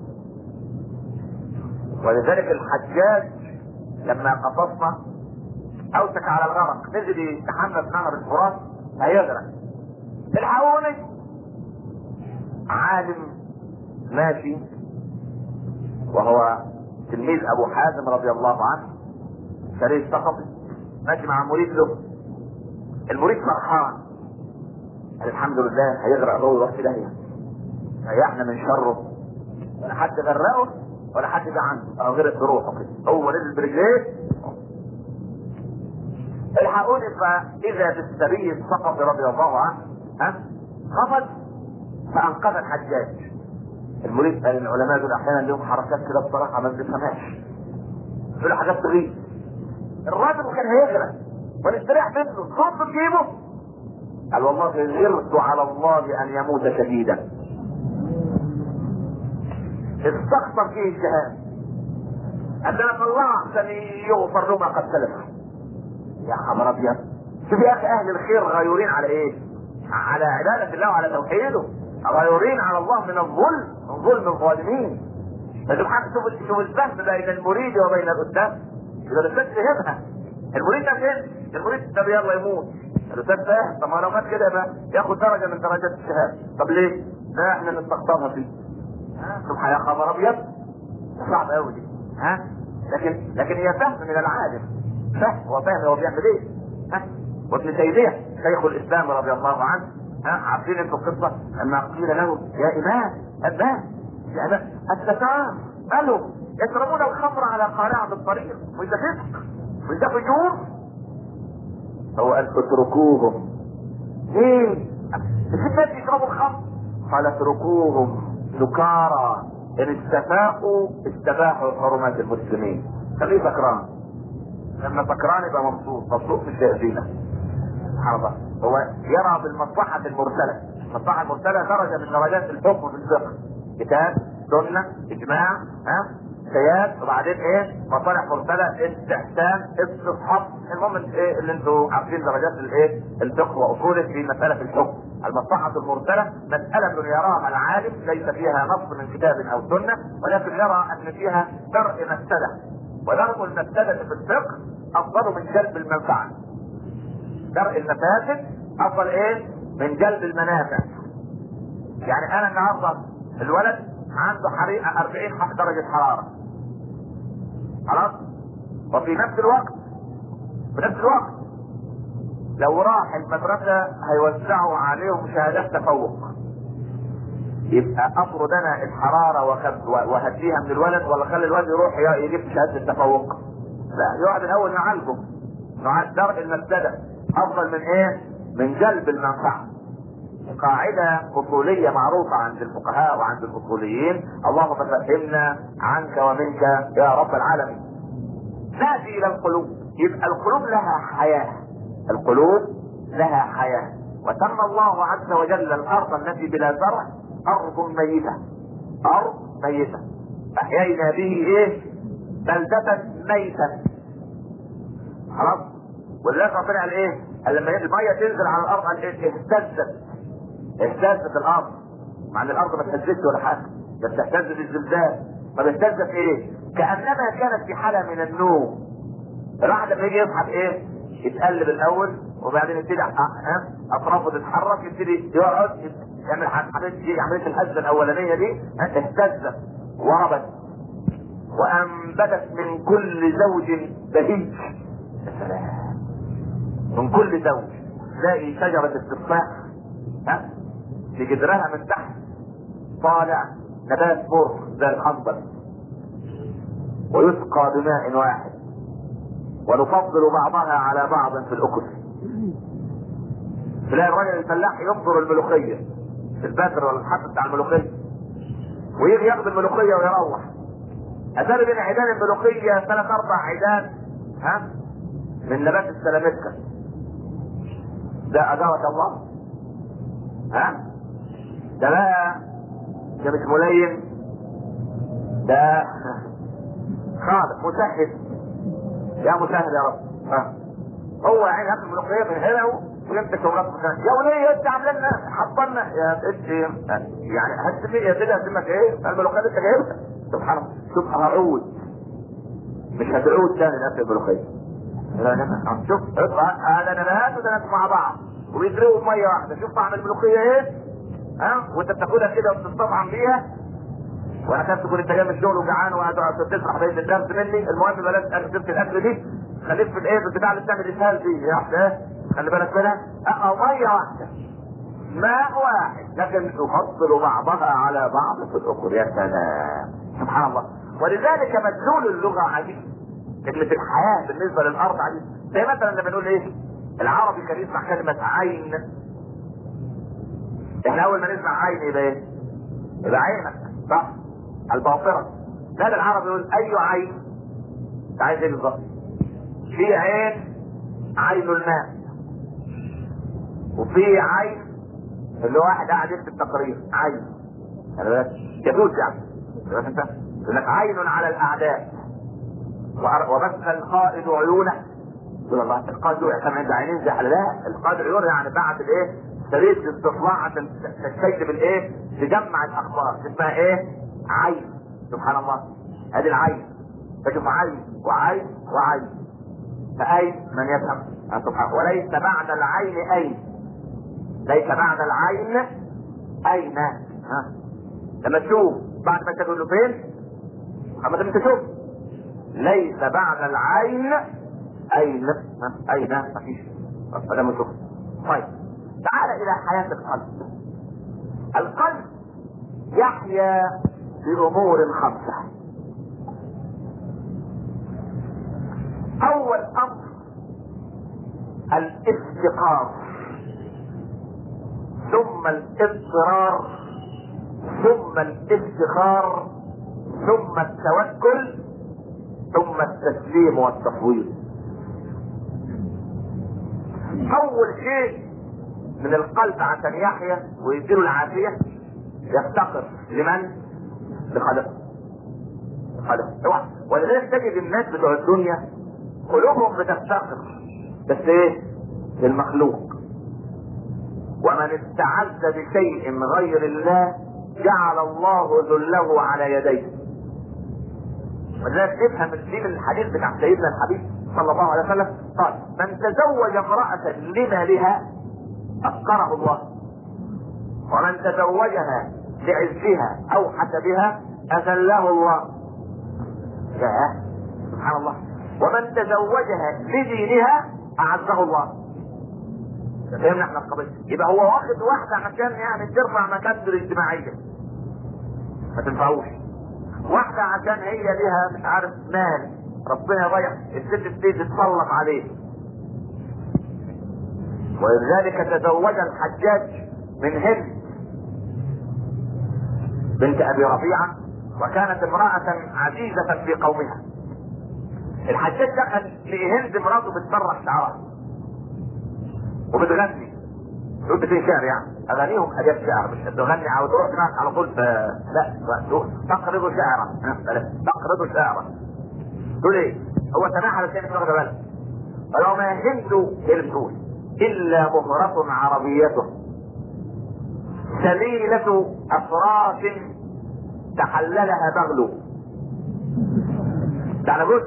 ولذلك الحجاج لما قصصنا اوشك على الغرق، نزل يتحمل نهر الفرات هيغرق. الحقوني. عالم ماشي وهو تلميذ ابو حازم رضي الله عنه، شريف ثقفي، ماشي مع مريد له. المريد فرحان، قال الحمد لله هيغرق هو ويروح في داهيه، ريحنا من شره. ولا حد غرقه ولا حد جه عنده او غرق بروحه كده، هو نزل برجليه. الحقوني. فاذا بالسبي الثقفي رضي الله عنه خفض فانقذ الحجاج. المريد قال العلماء دول احيانا لهم حركات كده بصراحه ما بنفهمهاش، دول حاجات تغيب. الراجل كان هيغرق ونستريح منه، صوت تجيبه. قال والله غرت على الله ان يموت شديدا. استخسر فيه الجهاد، قال انا الله عشان يغفر له ما قد سلف. يا خبر ابيض. شوف يا اخي اهل الخير غيورين على ايه؟ على عباده الله وعلى توحيده، غيورين على الله من الظلم، من ظلم الظالمين. فسبحان شوف الفهم بين المريد وبين الاستاذ. اذا الاستاذ فهمها، المريد ده فين؟ المريد ده يلا يموت. الاستاذ فاهم. طب ما لو مات كده يبقى ياخد درجه من درجات الشهاده. طب ليه؟ لا احنا نستخسرها فيه. سبحان يا خبر ابيض. صعب قوي دي. لكن هي فهم من العالم. فهم وفهم هو بيعمل ايه. وابن تيميه شيخ الاسلام رضي الله عنه، عارفين انتوا القصه لما قيل له يا امام الستار قالوا يشربون الخمر على قارعه الطريق وده فسق وده فجور. هو قال اتركوهم. ليه؟ الناس يشربوا الخمر. قال اتركوهم سكارى ان استفاقوا استباحوا حرمات المسلمين. خليه سكران. لما سكران يبقى مبسوط مش هيأذينا. سبحان الله. هو يرى بالمصلحة المرسلة. المصلحة المرسلة درجة من درجات الحكم في الفقه. كتاب، سنة، اجماع، سياد، وبعدين ايه؟ مصالح مرسلة، استحسان، استصحاب. المهم ايه اللي انتوا عارفين درجات الايه؟ الفقه واصوله في مسألة الحكم. المصلحة المرسلة مسألة يراها العالم ليس فيها نص من كتاب او سنة، ولكن يرى ان فيها درء مفسدة. ودرء المفسدة في الفقه افضل من جلب المنفعة. درء المفاسد افضل ايه؟ من جلب المنافع. يعني انا النهارده الولد عنده حريقه 40 درجه حراره. خلاص. وفي نفس الوقت لو راح المدرسه هيوزعوا عليهم شهادات تفوق. يبقى افرض انا الحراره وهديها من الولد، ولا خلي الولد يروح يجيب شهاده التفوق؟ لا، يقعد الاول نعالجه، نعالج درء المفسده افضل من ايه؟ من جلب المنفعه. قاعده اصوليه معروفه عند الفقهاء وعند الاصوليين: اللهم فهمنا عنك ومنك يا رب العالمين. ناتي الى القلوب. يبقى القلوب لها حياه. وسمى الله عز وجل الارض التي بلا زرع ارض ميته. احيينا به ايه؟ بلدة ميتا. خلاص. ولذلك ربنا قال ايه؟ قال لما الميه تنزل على الارض قال ايه؟ اهتزت الارض. مع ان الارض ما تهزتش ولا حاجه، بس اهتزت الزلزال. طب اهتزت ايه؟ كانما كانت في حاله من النوم. الواحد لما يجي يصحى ايه؟ يتقلب الاول، وبعدين يبتدي اطرافه تتحرك، يبتدي يقعد يعمل عمليه الهزه الاولانيه دي. اهتزت وربت وانبتت من كل زوج بهيج. يا سلام. من كل زوج. تلاقي شجره التفاح في جدرها من تحت طالع نبات مر زي الحنظل، ويسقى بماء واحد، ونفضل بعضها على بعض في الاكل. تلاقي الراجل الفلاح يبذر الملوخيه في البذر ولا الحب بتاع الملوخيه، ويجي ياخد الملوخيه ويروح. اتاري بين عيدان الملوخيه 3-4 عيدان من نبات السلامتكا. ده اجارك الله. ده بقى ده مش ملين، ده خالق مسهل. يا مسهل يا رب. هو يعني ياكل الملوخيه من هنا ويمسك شغلات مكان. يا وليه انت عامل لنا حطلنا يا بنت يعني هتسمي يا كده هتسمك ايه؟ الملوخيه اللي انت جايبها. سبحان الله. شوف هعود مش هتعود تاني نفس الملوخيه. شوف هذا نبات وده نبات مع بعض وبيجروا بميه واحده. شوف طعم الملوخيه ايه؟ وانت بتاخدها كده وبتستطعم بيها، وانا كنت تكون انت جاي من الشغل وجعان وهتقعد تسرح بين الدرس مني. المهم بلاش تسيب الاكل دي، خليك في الايه البتاع اللي بتعمل اسهال دي يا واحده. خلي بالك منها. ميه واحده ماء واحد، لكن تفضل بعضها على بعض في الاكل. يا سلام. سبحان الله. ولذلك مدلول اللغه عجيب. كلمه الحياه بالنسبه للارض عجيب. زي مثلا لما نقول ايه؟ العربي كان يسمع كلمه عين. احنا اول ما نسمع عين يبقى ايه؟ يبقى عينك صح؟ الباطرة. لا، العربي يقول اي عين. انت عايز ايه بالظبط؟ في عين الماء، وفي عين اللي هو واحد قاعد يكتب تقرير عين يجوز يعني. انت يقول لك عين على الاعداء وبث القائد عيونه. يقول الله القائد كان عنده عينين زي حلال. القائد عيونه يعني بعت الايه؟ سريه الاستطلاع عشان تكتب الايه؟ تجمع الاخبار. اسمها ايه؟ عين. سبحان الله. هذه العين. تجمع عين وعين وعين. فأين من يفهم سبحانه. وليس بعد العين أين. ليس بعد العين أين. لما تشوف بعد ما تقول له فين اما انت تشوف ليس بعد العين أين. أين مفيش. هذا ما تشوف. طيب تعال إلى حياة القلب. القلب يحيا بأمور 5. أول أمر الافتقار، ثم الاضطرار، ثم الافتخار، ثم التوكل، ثم التسليم والتفويض. أول شيء من القلب عشان يحيا ويديله العافية يفتقر لمن؟ لخالقه. ولذلك تجد الناس بتوع الدنيا قلوبهم بتفتقر بس ايه؟ للمخلوق. ومن استعز بشيء غير الله جعل الله ذله على يديه. ولذلك تفهم الدين الحديث بتاع سيدنا الحبيب صلى الله عليه وسلم قال: من تزوج امرأة لمالها أفقره الله، ومن تزوجها لعزها او حسبها اذله الله. يا سبحان الله. ومن تزوجها لدينها اعزه الله. فهمنا احنا القضيه. يبقى هو واخد واحده عشان يعني ترفع مكانته الاجتماعيه، ما تنفعوش. واحده عشان هي ليها مش عارف مال، ربنا يضيع الست دي تتسلط عليه. ولذلك تزوج الحجاج من هند بنت ابي ربيعه، وكانت امراه عزيزه في قومها. الحجاج دخل لهند مراته بتسرح شعرها وبتغني، تقول بتغني شعر يعني اغانيهم حاجات شعر، مش تغني او تروح هناك على طول لا تقرض شعرا، تقرض شعرا. تقول ايه؟ هو سماح على شيء مش واخد بالك. ولو ما هند الفول الا مهرة عربيته سليلة افراس تحللها بغل. يعني بص،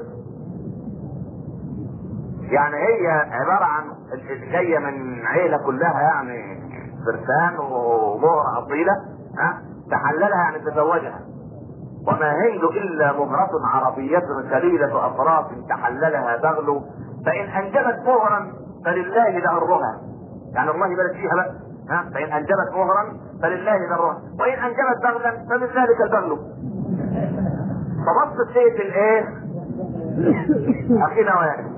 يعني هي عبارة عن جاية من عيلة كلها يعني فرسان ومهرة اصيلة، تحللها يعني تزوجها. وما هند الا مهرة عربية سليلة افراس تحللها بغل، فان انجبت مهرا فلله درها. يعني الله يبارك فيها بقى، فان انجبت مهرا فلله درها، وان انجبت بغلا فمن ذلك البغل. فبصت سيد الايه؟ اخينا واقف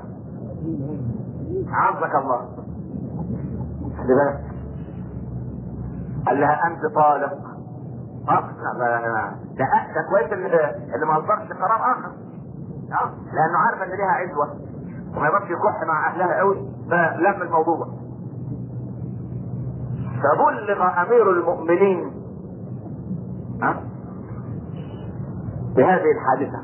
عزك الله، خلي بالك. قال لها انت طالق. ده كويس اللي ما اصدرش قرار اخر، لانه عارف ان ليها عزوه وما يقدرش يكح مع اهلها قوي، فلم الموضوع. فبلغ امير المؤمنين بهذه الحادثه.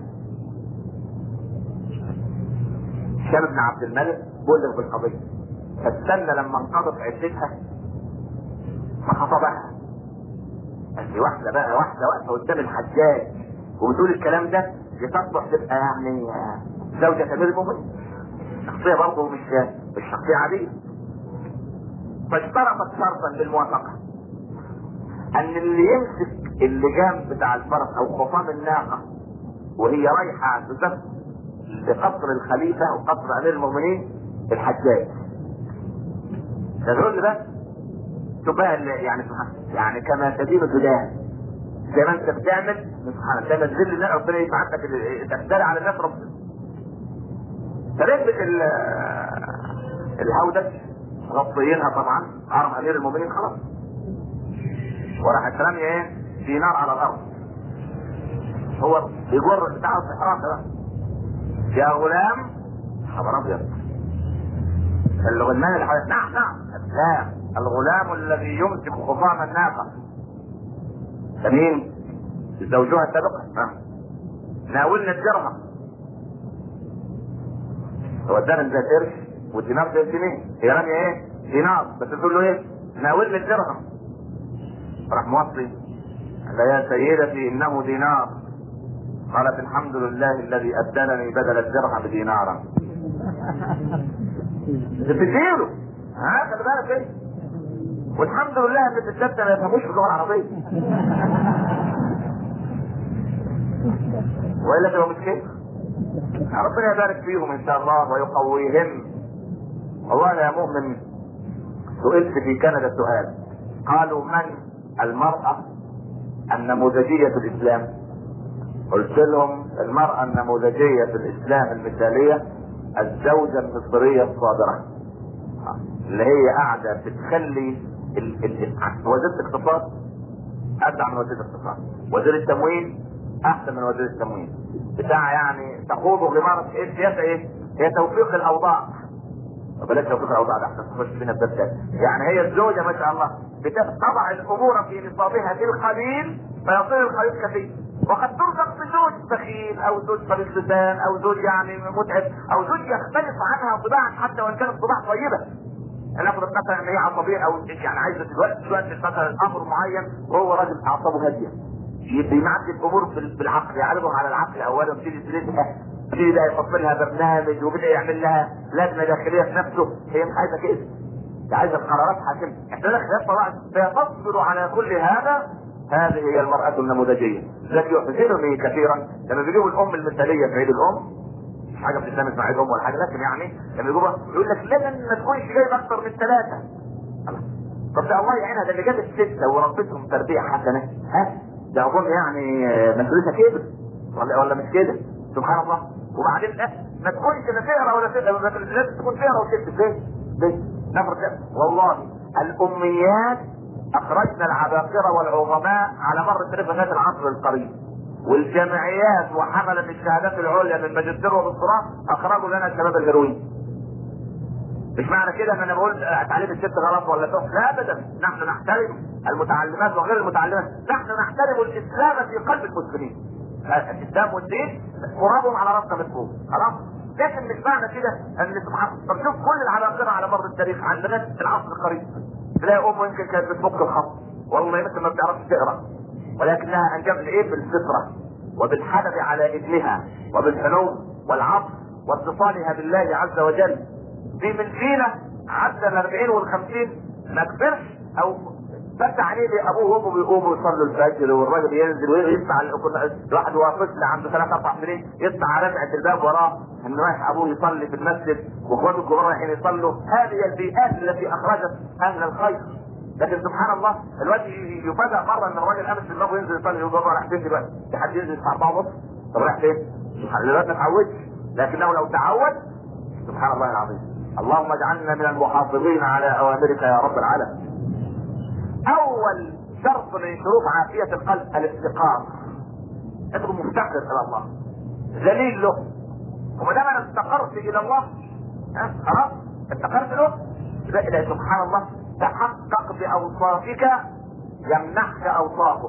هشام بن عبد الملك بلغ بالقضيه، فاستنى لما انقضت عدتها فخطبها. دي واحده بقى، واحده واقفه قدام الحجاج وبتقول الكلام ده، لتصبح تبقى يعني زوجة امير المؤمنين. شخصيه برضه مش شخصيه عاديه. فاشترطت شرطا للموافقه ان اللي يمسك اللجام بتاع الفرس او خصام الناقه وهي رايحه تزف لقصر الخليفه وقصر امير المؤمنين الحجاج. ده دول بس تبقى يعني كما تدين البلاد، زي ما انت بتعمل سبحان الله، لما تذل الله ربنا يبعت لك تفتري على الناس ربنا. فركبت الهودج غطيينها طبعا، عرف امير المؤمنين خلاص، وراح الكلام ايه؟ دينار على الارض. هو بيجر بتاعه في حراسه بقى، يا غلام خبر ابيض. الغلمان اللي حوالي نعم لا، الغلام الذي يمسك خصام الناقه ده مين؟ زوجها السابقه. ناولنا الدرهم. هو الدرهم زي قرش والدينار زي جنيه، هي راميه ايه؟ دينار، بس تقول له ايه؟ ناولنا الدرهم. راح موصي قال يا سيدتي انه دينار. قالت الحمد لله الذي ابدلني بدل الدرهم بدينارا. بتديله خلي بالك ايه؟ والحمد لله ان الستات ما يفهموش في اللغه العربيه. والا تبقى مشكله. ربنا يبارك فيهم ان شاء الله ويقويهم. والله يا مؤمن سئلت في كندا سؤال، قالوا من المرأة النموذجية في الاسلام؟ قلت لهم المرأة النموذجية في الاسلام المثالية الزوجة المصرية الصادرة، اللي هي قاعدة بتخلي وزير الاقتصاد ابدع من وزير الاقتصاد، وزير التموين احسن من وزير التموين بتاع، يعني تخوض غمارة ايه السياسة ايه؟ هي توفيق الاوضاع. وبلاش توفيق الاوضاع ده احسن تخش فينا الدرجة. يعني هي الزوجة ما شاء الله بتضع الامور في نصابها بالقليل فيصير القليل كثير. وقد ترزق بزوج بخيل او زوج قليل لسان او زوج يعني متعب او زوج يختلف عنها طباعا حتى وان كانت طباع طيبة. نفرض مثلا ان هي عصبية او يعني عايزة دلوقتي مثلا امر معين وهو راجل اعصابه هادية، بيمعدي الامور بالعقل، يعرضها على العقل اولا، يبتدي بقى يحط لها برنامج وبدا يعمل لها لجنه داخليه في نفسه. هي مش عايزه كده، هي عايزه القرارات حاكمه. احنا خلاف طبعا فيتصبر على كل هذا هذه هي المرأة النموذجية. لكن يحزنني كثيرا لما بيجيبوا الام المثالية في عيد الام، مش حاجة بتتلمس مع عيد الام ولا حاجة، لكن يعني لما يجيبوها يقول لك لازم ما تكونش جايب اكثر من 3. طب ده الله يعينها، ده اللي جابت 6 وربتهم تربية حسنة، ها ده اظن يعني مسؤوليتها كده ولا مش كده؟ سبحان الله. وبعدين لا ما تكونش لا تقرا ولا تقرا، لازم تكون تقرا وتكتب. ليه؟ نفرض والله الاميات اخرجنا العباقرة والعظماء على مر تاريخ هذا العصر القريب، والجامعيات وحملة الشهادات العليا من ماجستير ودكتوراه اخرجوا لنا الشباب الهروين. مش معنى كده ان انا بقول تعليم الست غلط ولا تحت، لا ابدا، نحن نحترم المتعلمات وغير المتعلمات، نحن نحترم الاسلام في قلب المسلمين. الاسلام والدين مرادهم على راسنا من فوق، خلاص. لكن مش معنى كده ان طب شوف كل العباقرة على مر التاريخ عندنا في العصر القريب تلاقي امه يمكن كانت بتفك الخط، والله يمكن ما بتعرفش تقرا، ولكنها انجبت ايه؟ بالفطره وبالحدث على ابنها وبالحنو والعطف واتصالها بالله عز وجل. في من فينا عدى ال40 وال50 ما كبرش او فتح عليه ابوه وامه بيقوموا يصلوا الفجر، والراجل ينزل ويطلع الواحد هو طفل عنده 3-4 سنين يطلع على ركعه الباب وراه انه رايح ابوه يصلي في المسجد واخواته الكبار رايحين يصلوا. هذه البيئات التي اخرجت اهل الخير. لكن سبحان الله الوقت يفاجئ مره ان الراجل امس بالباب ينزل يصلي يقول له رايح فين دلوقتي؟ في حد ينزل الساعه 4:30؟ طب رايح فين؟ دلوقتي ما اتعودش، لكنه لو تعود سبحان الله العظيم. اللهم اجعلنا من المحافظين على اوامرك يا رب العالمين. اول شرط من شروط عافية القلب الافتقار. انت مفتقر الى الله، ذليل له، وما دام انا افتقرت الى الله خلاص افتقرت له، يبقى سبحان الله تحقق باوصافك يمنحك اوصافه،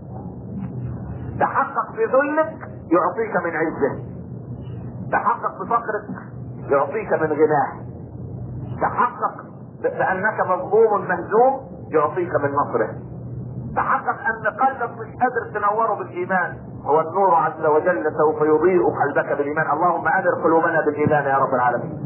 تحقق بذلك يعطيك من عزه، تحقق بفقرك يعطيك من غناه، تحقق بانك مظلوم مهزوم يعطيك من نصره، تحقق ان قلبك مش قادر تنوره بالايمان، هو النور عز وجل سوف يضيء قلبك بالايمان. اللهم انر قلوبنا بالايمان يا رب العالمين.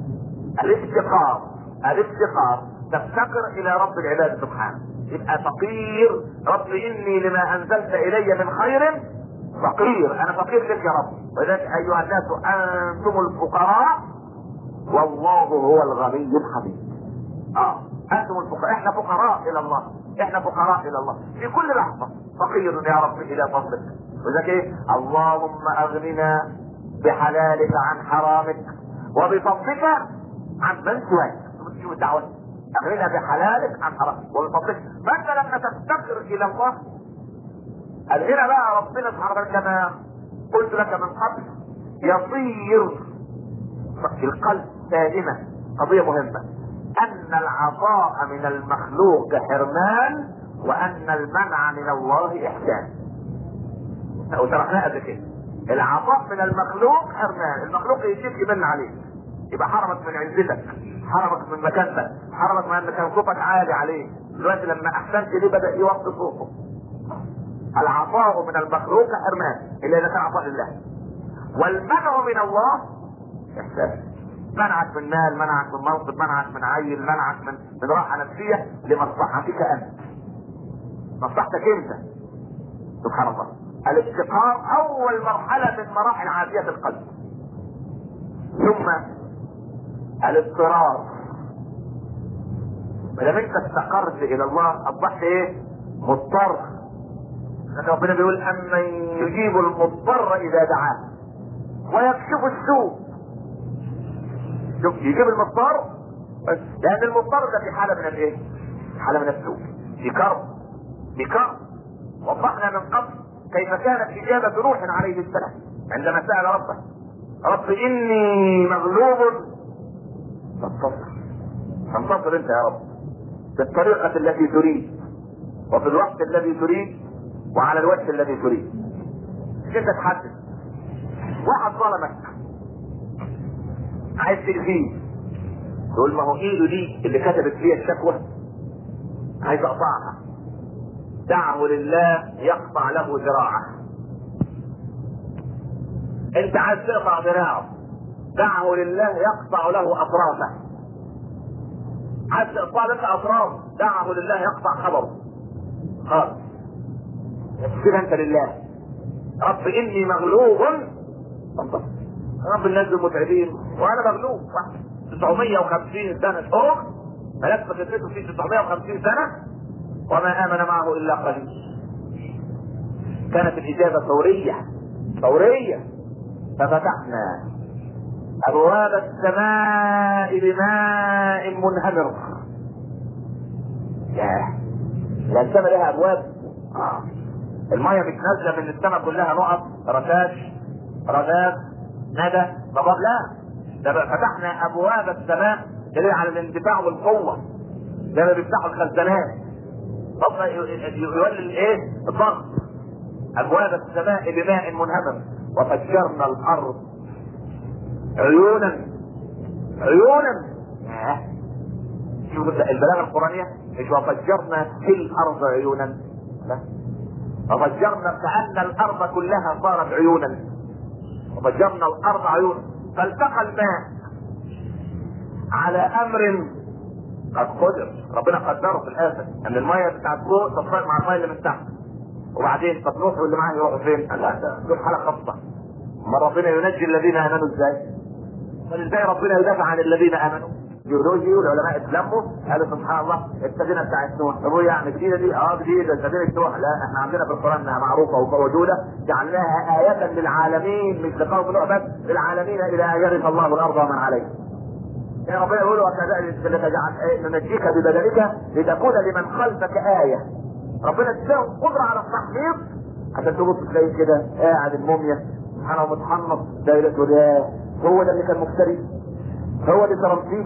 الافتقار تفتقر الى رب العباد سبحانه، يبقى فقير. رب اني لما انزلت الي من خير فقير، انا فقير لك يا رب. ولذلك ايها الناس انتم الفقراء والله هو الغني الحميد. انتم الفقراء، احنا فقراء الى الله، احنا فقراء الى الله في كل لحظة. فقير يا رب الى فضلك. وذلك ايه؟ اللهم اغننا بحلالك عن حرامك وبفضلك عن من سواك. شوف الدعوة، اغننا بحلالك عن حرامك وبفضلك. فانت لما تفتقر الى الله الغنى بقى ربنا سبحانه وتعالى كما قلت لك من قبل يصير في القلب دائما قضية مهمة، ان العطاء من المخلوق حرمان وان المنع من الله احسان. وشرحناها قبل كده، العطاء من المخلوق حرمان، المخلوق يشيك يمن عليك، يبقى حرمك من عزتك، حرمك من مكانتك، حرمك من ان كان صوتك عالي عليه. دلوقتي لما احسنت ليه بدأ يوطي صوته. العطاء من المخلوق حرمان الا اذا كان عطاء لله، والمنع من الله احسان. منعك من مال، منعك من منصب، منعك من عيل، منعك من راحة نفسية لمصلحتك انت، مصلحتك انت. سبحان الله. الافتقار اول مرحلة من مراحل عافية القلب. ثم الاضطرار. ما دام انت افتقرت الى الله اصبحت ايه؟ مضطر. ربنا بيقول امن يجيب المضطر اذا دعاه ويكشف السوء. شوف يجيب المضطر بس، لان المضطر ده في حالة من الايه؟ حالة من السوء، في كرب. وضحنا من قبل كيف كانت اجابة نوح عليه السلام عندما سأل ربه رب اني مغلوب فانتصر انت يا رب بالطريقة التي تريد وفي الوقت الذي تريد وعلى الوجه الذي تريد. انت تحدد واحد ظلمك عايز تأذيه، تقول ما هو ايده دي اللي كتبت فيها الشكوى عايز اقطعها، دعه لله يقطع له ذراعه. انت عايز تقطع ذراعه، دعه لله يقطع له اطرافه. عايز تقطع لك اطراف، دعه لله يقطع خبره خالص. كده انت لله. رب اني مغلوب فانتصر. رب الناس المتعبين وانا مغلوب. 950 سنه شهور ملك خدمته في 950 سنه وما امن معه الا قليل. كانت الاجابه فوريه ففتحنا ابواب السماء بماء منهمر. لا السماء لها ابواب. المية مش نازلة من السماء كلها نقط رشاش رذاذ ندى ضباب، لا ده فتحنا ابواب السماء دليل على الاندفاع والقوة زي ما بيفتحوا الخزانات. طب يولي الايه الضغط. ابواب السماء بماء منهمر وفجرنا الارض عيونا. شوف البلاغة القرآنية مش وفجرنا في الارض عيونا، لا وفجرنا كأن الارض كلها صارت عيونا. وفجرنا الارض عيونا فالتقى الماء على امر قد قدر. ربنا قدره في الاخر ان المية بتاعت فوق تتفاعل مع المية اللي من تحت. وبعدين طب نوح واللي معاه يروحوا فين؟ قال لا دول حالة خاصة. ما ربنا ينجي الذين امنوا ازاي؟ ازاي ربنا يدافع عن الذين امنوا؟ جيولوجي والعلماء اتلموا قالوا سبحان الله السفينه بتاعت نوح. طب يعني جديده دي؟ جديده سفينه نوح. لا احنا عندنا في القران انها معروفه وموجوده، جعلناها آية للعالمين مش لقوم نوح بس، للعالمين الى ان يرث الله الارض ومن عليها. يعني ربنا يقول وكذلك ننجيك ببدنك لتكون لمن خلفك آية. ربنا اداهم قدره على التحنيط عشان تبص تلاقي كده قاعد الموميا سبحانه متحنط دايرته. ده هو ده اللي كان مفتري، هو اللي ترمسيس،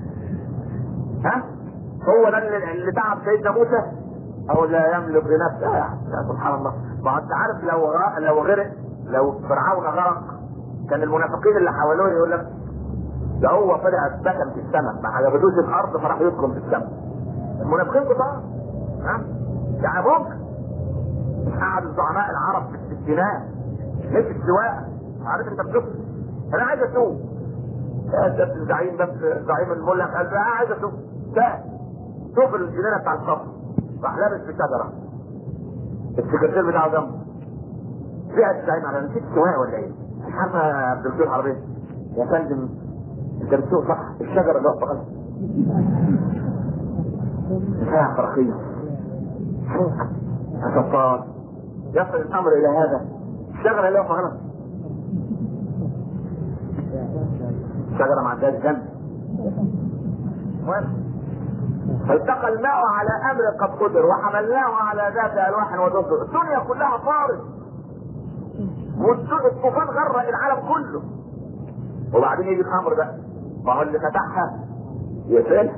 هو ده اللي تعب سيدنا موسى، او لا يملك لنفسه. يا سبحان الله. ما انت عارف لو غرق، لو فرعون غرق كان المنافقين اللي حواليه يقول لك ده هو طلع سكن في السماء، ما عجبتوش الارض فراح يسكن في السماء. المنافقين كتار يعني ممكن. قعد الزعماء العرب في الستينات مش السواقه. عارف انت بتشوف انا عايز اسوق الزعيم بس زعيم الملا قال انا عايز اشوف شوف الجنينه بتاع الصف راح لابس في شجره السكرتير بتاعه جنبه فيها الزعيم على نسيت السواق ولا ايه؟ مش عارف يا عبد الدكتور العربيه يا فندم انت بتسوق صح الشجره اللي واقفه غلط فيها فرقيه سلطان يصل الامر الى هذا الشجره اللي واقفه غلط شجرة ما عندهاش جنب. فالتقى الماء على امر قد قدر وحملناه على ذات الواح ودسر. الدنيا كلها طارت والطوفان غرق العالم كله. وبعدين يجي الامر بقى ما هو اللي فتحها يقفلها.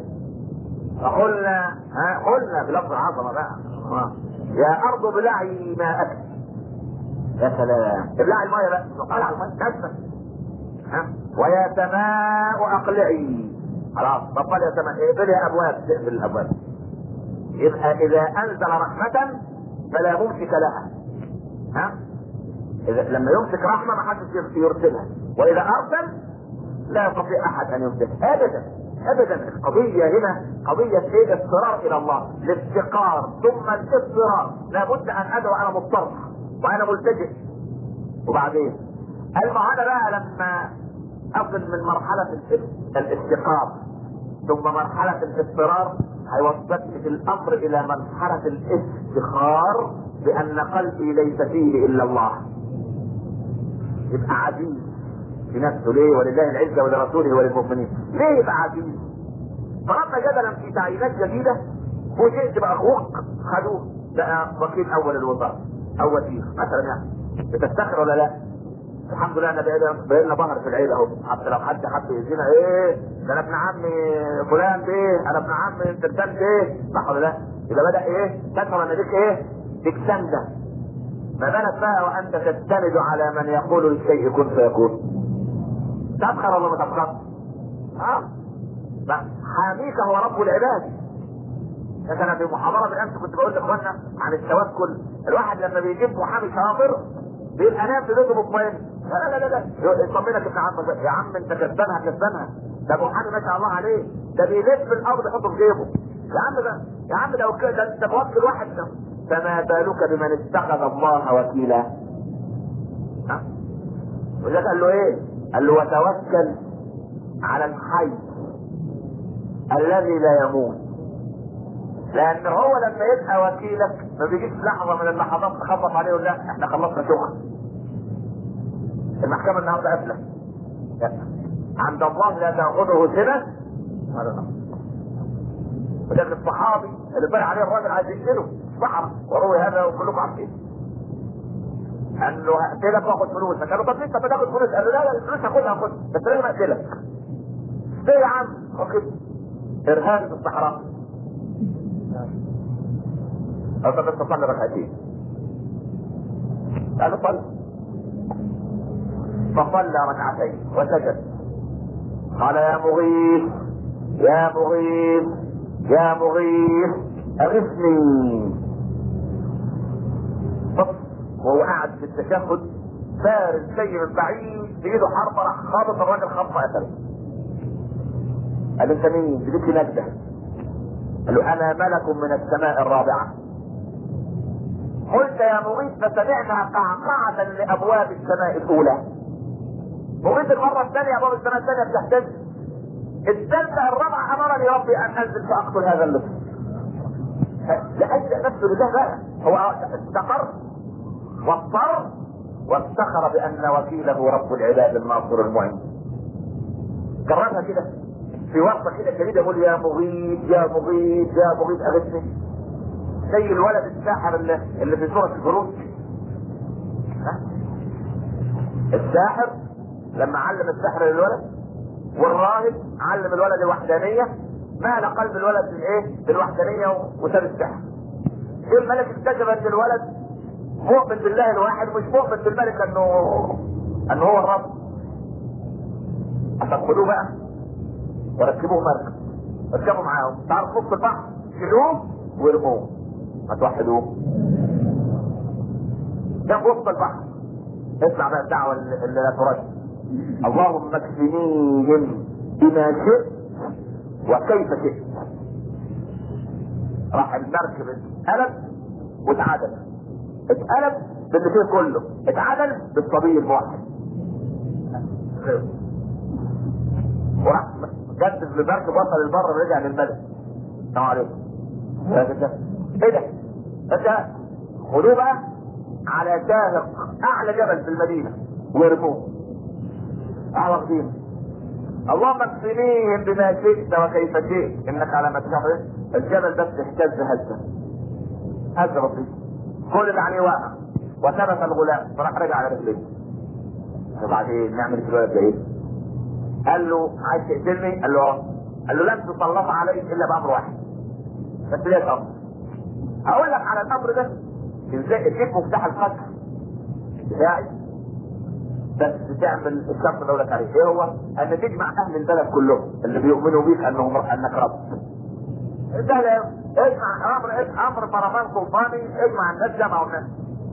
قلنا بلفظ العظمه بقى يا ارض ابلعي ماءك. يا سلام ابلعي الميه بقى قال على الميه تنفس. ويا سماء اقلعي. خلاص بطل يا سماء اقفلي ابواب تقفل الابواب. يبقى اذا انزل رحمة فلا ممسك لها. اذا لما يمسك رحمة ما حدش يرسلها، واذا ارسل لا يستطيع احد ان يمسكها ابدا. القضية هنا قضية ايه؟ اضطرار الى الله، الافتقار ثم الاضطرار. لابد ان ادعو انا مضطر وانا ملتجئ. وبعدين المعاناة بقى لما اصل من مرحلة الافتقار ثم مرحلة الاضطرار هيوصلني في الامر الى مرحلة الافتخار بان قلبي ليس فيه الا الله. يبقى عزيز في نفسه. ليه؟ ولله العزة ولرسوله وللمؤمنين. ليه يبقى عزيز؟ فرضنا جدلا في تعيينات جديدة وجئت باخوك خدوه بقى وكيل اول الوزارة او وزير مثلا، يعني بتفتخر ولا لا؟ الحمد لله انا بقينا ظهر في العيله اهو. حتى لو حد يأذينا ايه ده انا ابن عمي فلان ايه، انا ابن عمي انت بتعمل ايه، صح ولا لا؟ يبقى بدا ايه؟ تشعر ان ليك ايه؟ ليك سنده. ما بالك بقى وانت تستند على من يقول للشيء كن فيكون. تفخر ولا ما تفخر؟ حاميك هو رب العباد. انا في محاضره بالامس كنت بقول لاخواننا عن التوكل. الواحد لما بيجيب محامي شاطر بيبقى نام في بيته مطمئن. لا يطمنك ابن عمك يا عم انت كسبانها ده محامي ما شاء الله عليه، ده بيلف الارض يحطه في جيبه. يا عم ده لو كده انت موكل واحد فما بالك بمن اتخذ الله وكيلا. وده قال له ايه؟ قال له وتوكل على الحي الذي لا يموت، لان هو لما يبقى وكيلك ما بيجيش لحظه من اللحظات تخبط عليه ولا لا احنا خلصنا شغل، المحكمه النهارده قافله، عند الله لا تاخذه سنه ولا نوم. وده الصحابي اللي طلع عليه الراجل عايز يقتله صحراء، وروي هذا وكلكم عارفين، قال له هقتلك واخد فلوسك، قال له طب انت بتاخد فلوس؟ قال له لا الفلوس هاخدها بس لازم اقتلك. ليه يا عم؟ واخد ارهابي في الصحراء. قال طب انت صلي ركعتين، قال له صلي، فصلى ركعتين وسجد، قال يا مغيث يا مغيث يا مغيث اغثني. وهو قاعد في التشهد فارس جاي من بعيد بايده حربه، راح خابط الراجل خبطه قتله. قال له انت مين؟ جبت لي نجده. قال له انا ملك من السماء الرابعه. قلت يا مغيث فسمعنا قعقعه لابواب السماء الاولى. مغيث المره الثانيه ابواب السماء الثانيه بتهتز. الثالثه الرابعه امرني ربي ان انزل فاقتل هذا اللص. لأجل نفسه لله بقى، هو استقر واضطر وافتخر بان وكيله رب العباد الناصر المعين. كررها كده في وقفه كده جديده، يقول يا مغيث يا مغيث يا مغيث اغثني، زي الولد الساحر اللي في سوره الفروج. الساحر لما علم السحر للولد، والراهب علم الولد الوحدانيه، مال قلب الولد بالايه؟ بالوحدانيه وساب السحر. الملك اكتشف ان الولد مؤمن بالله الواحد مش مؤمن بالملك انه هو الرب. هتاخدوه بقى وركبوه مركب، ركبوا معاهم، تعرف نص البحر شيلوه وارموه، هتوحدوه. ده وسط البحر. اسمع بقى الدعوه اللي لا ترد. اللهم اكفنيهم بما شئت وكيف شئت. راح المركب اتقلب واتعدل، اتقلب باللي فيه كله، اتعدل بالصبي الموحد. وراح جدد المركب، وصل البر ورجع للملك. السلام عليكم. ايه ده؟ انت خدوه بقى على شاهق اعلى جبل في المدينه وارموه. واخدينه. اللهم اكفنيهم بما شئت وكيف شئت انك على ما تشاء. الجبل بس اهتز هزه هزه بسيطه، كل اللي عليه وقع وثبت الغلام، فراح رجع على رجليه. وبعدين نعمل في الولد ده ايه؟ قال له عايز تقتلني؟ قال له اه. قال له لن تسلط علي الا بامر واحد، بس ليه امر؟ هقول لك على الامر ده ازاي تجيب مفتاح القتل بتاعي، بس تعمل الشرط اللي اقول لك عليه. ايه هو؟ ان تجمع اهل البلد كلهم اللي بيؤمنوا بيك انك رب. ده اجمع امر برلمان سلطاني، اجمع الناس، جمعوا الناس.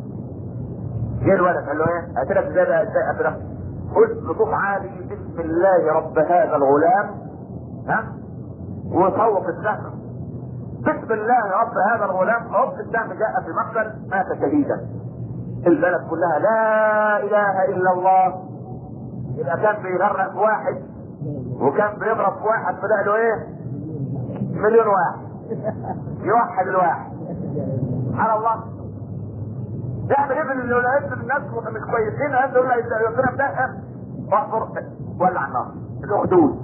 جه الولد قال له ايه؟ قلت لك ازاي بقى؟ ازاي ابدا؟ قلت بصوت عالي بسم الله رب هذا الغلام، ها؟ وصوت السهم بسم الله رب هذا الغلام. رب السهم جاء في مقتل مات شهيدا. البلد كلها لا اله الا الله. يبقى كان بيغرق في واحد وكان بيضرب في واحد، فده له ايه؟ مليون واحد يوحد الواحد. سبحان الله. يعمل ايه بالولاد؟ الناس مش كويسين، يقول له يضرب ده احفر ولع النار. الاخدود،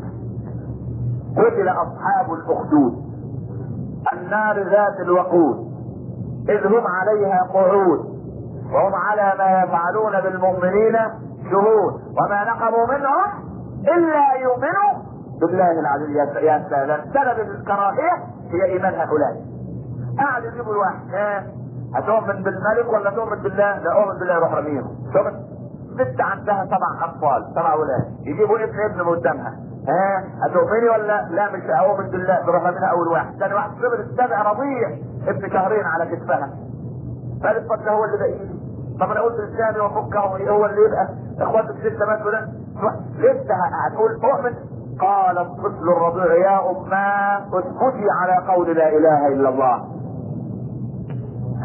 قتل اصحاب الاخدود النار ذات الوقود اذ هم عليها قعود وهم على ما يفعلون بالمؤمنين شهود وما نقموا منهم الا يؤمنوا بالله العزيز. يا سلام، سبب الكراهيه هي ايمان هؤلاء. قاعد يجيبوا الواحد، هتؤمن بالملك ولا تؤمن بالله؟ لا اؤمن بالله، يروح رميهم. شوف بنت عندها 7 اطفال 7 اولاد، يجيبوا ابن قدامها، هتؤمني ولا لا؟ مش اؤمن بالله، تروح رميها اول واحد. ثاني واحد صبر السابع رضيع ابن شهرين على كتفها، ثالث فتله هو اللي باقي. طب انا قلت الثاني وفكه هو اللي يبقى اخوات الستة ماتوا ده لسه هتقول اؤمن. قال الطفل الرضيع يا اماه اسكتي على قول لا اله الا الله.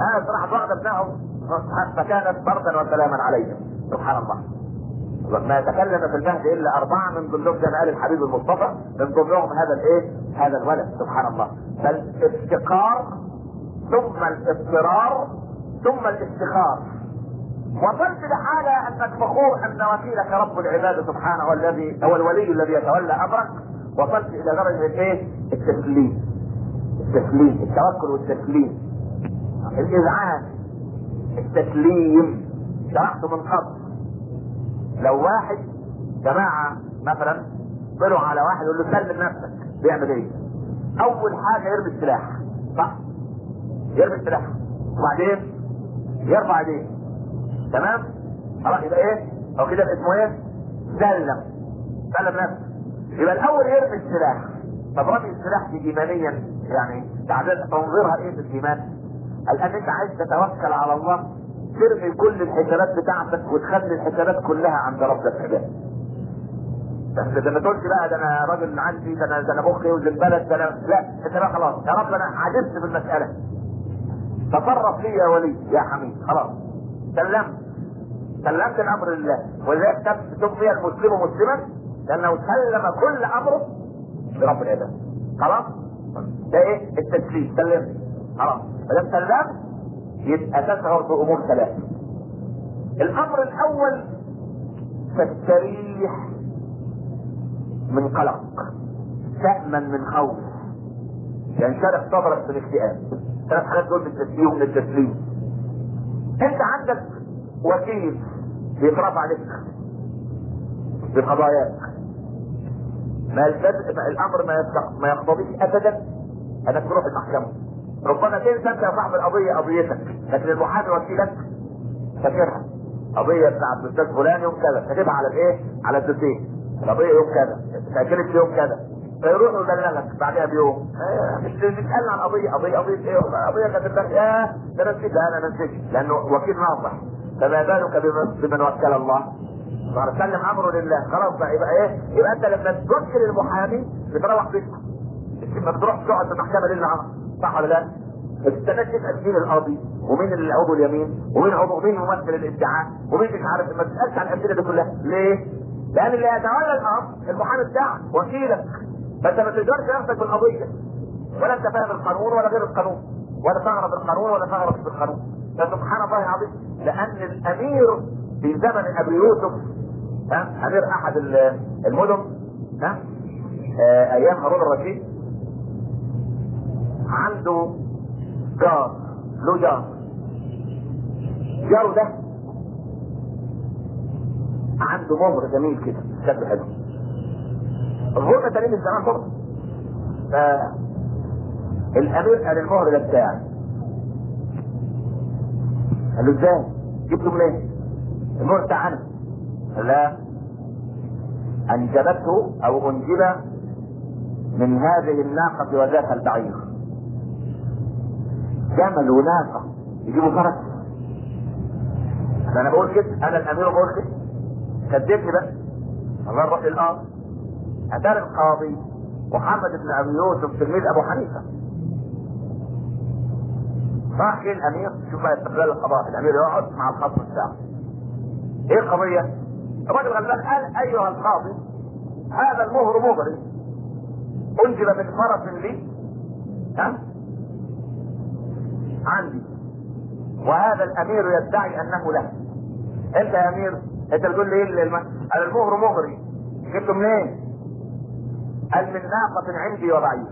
راحت واحده ابنائهم فكانت بردا وسلاما عليهم. سبحان الله. ما تكلم في المهد الا 4 من ضمنهم زي ما قال الحبيب المصطفى، من ضمنهم هذا الايه؟ هذا الولد. سبحان الله. فالافتقار ثم الاضطرار ثم الافتخار. وصلت لحالة انك فخور ان وكيلك رب العباد سبحانه والذي هو الولي الذي يتولى امرك. وصلت الى درجة ايه؟ التسليم. التوكل والتسليم، الاذعان، التسليم. شرحت من قبل، لو واحد جماعة مثلا طلعوا على واحد يقول له سلم نفسك، بيعمل ايه؟ اول حاجة يرمي السلاح، صح؟ يرمي السلاح وبعدين يرفع ايديه، تمام؟ خلاص يبقى ايه؟ او كده اسمه ايه؟ سلم نفسك. يبقى الاول يرمي السلاح. طب رمي السلاح دي ايمانيا يعني تنظيرها ايه في الايمان؟ الان انت عايز تتوكل على الله، ترمي كل الحسابات بتاعتك وتخلي الحسابات كلها عند رب العباد. بس ده ما تقولش بقى ده انا راجل عندي، ده انا مخي والبلد ده لا، انت بقى خلاص يا رب انا عجزت في المساله، تصرف لي يا ولي يا حميد. خلاص سلمت الامر لله. ولذلك سمي المسلم مسلما لانه سلم كل امره لرب العباد. خلاص ده ايه؟ التسليم. سلمت خلاص. ما دام سلمت يبقى تشعر بامور 3. الامر الاول تستريح من قلق، تأمن من خوف، ينشرح صدرك من اكتئاب. 3 حاجات دول من التسليم. انت عندك وكيل بيترفع عليك بقضاياك، الامر ما يقتضيش ابدا انك تروح المحكمة. ربما تنسى انت يا صاحب القضية قضيتك، لكن المحامي وكيلك فاكرها. قضية بتاع الاستاذ فلان يوم كذا، كاتبها على الايه؟ على الدوسيه. القضية يوم كذا، اتأجلت يوم كذا، فيروح يبلغك بعدها بيوم. مش بتسألني عن قضية ايه؟ قضية كاتب لك ده انا نسيت. انا نسيت لانه وكيل ناصح. فما بالك بمن وكل الله؟ فسلم امره لله. خلاص بقى يبقى ايه؟ يبقى انت لما توكل المحامي بتروح بيتك، ما بتروح تقعد في المحكمة ليل نهار، صح ولا لا؟ ما تستناش تسال مين القاضي ومين اللي عضو اليمين ومين ممثل الادعاء ومين مش عارف. ما تسالش عن الاسئله دي كلها. ليه؟ لان اللي يتولى الامر المحامي بتاعك وكيلك. فانت ما تقدرش نفسك بالقضيه، ولا انت فاهم القانون ولا غير القانون، ولا تعرف القانون ولا تعرف بالقانون. فسبحان الله العظيم. لان الامير في زمن ابي يوسف، امير احد المدن، ايام هارون الرشيد، عنده جار، له جاره ده عنده مهر جميل كده، شكله حلو. الغرفة تاني من زمان برضه. فالامير قال المهر ده بتاعي. قال له ازاي؟ جبته منين؟ المهر بتاعنا. قال لا، انجبته او انجب من هذه الناقة وذاك البعير. جمل وناقة يجيبوا فرس؟ انا بقول كده، انا الامير بقول كده، كذبني بقى. الله يروح للارض. اتى القاضي محمد بن ابي يوسف تلميذ ابو حنيفه. راح الامير، شوف بقى استقلال القضاء، الامير يقعد مع الخصم بتاعه. ايه القضيه؟ الراجل غلبان قال ايها القاضي، هذا المهر مغري انجب من فرس لي عندي، وهذا الامير يدعي انه له. انت يا امير انت بتقول لي ايه؟ قال المهر مغري. جبته منين؟ قال من ناقة عندي وبعير.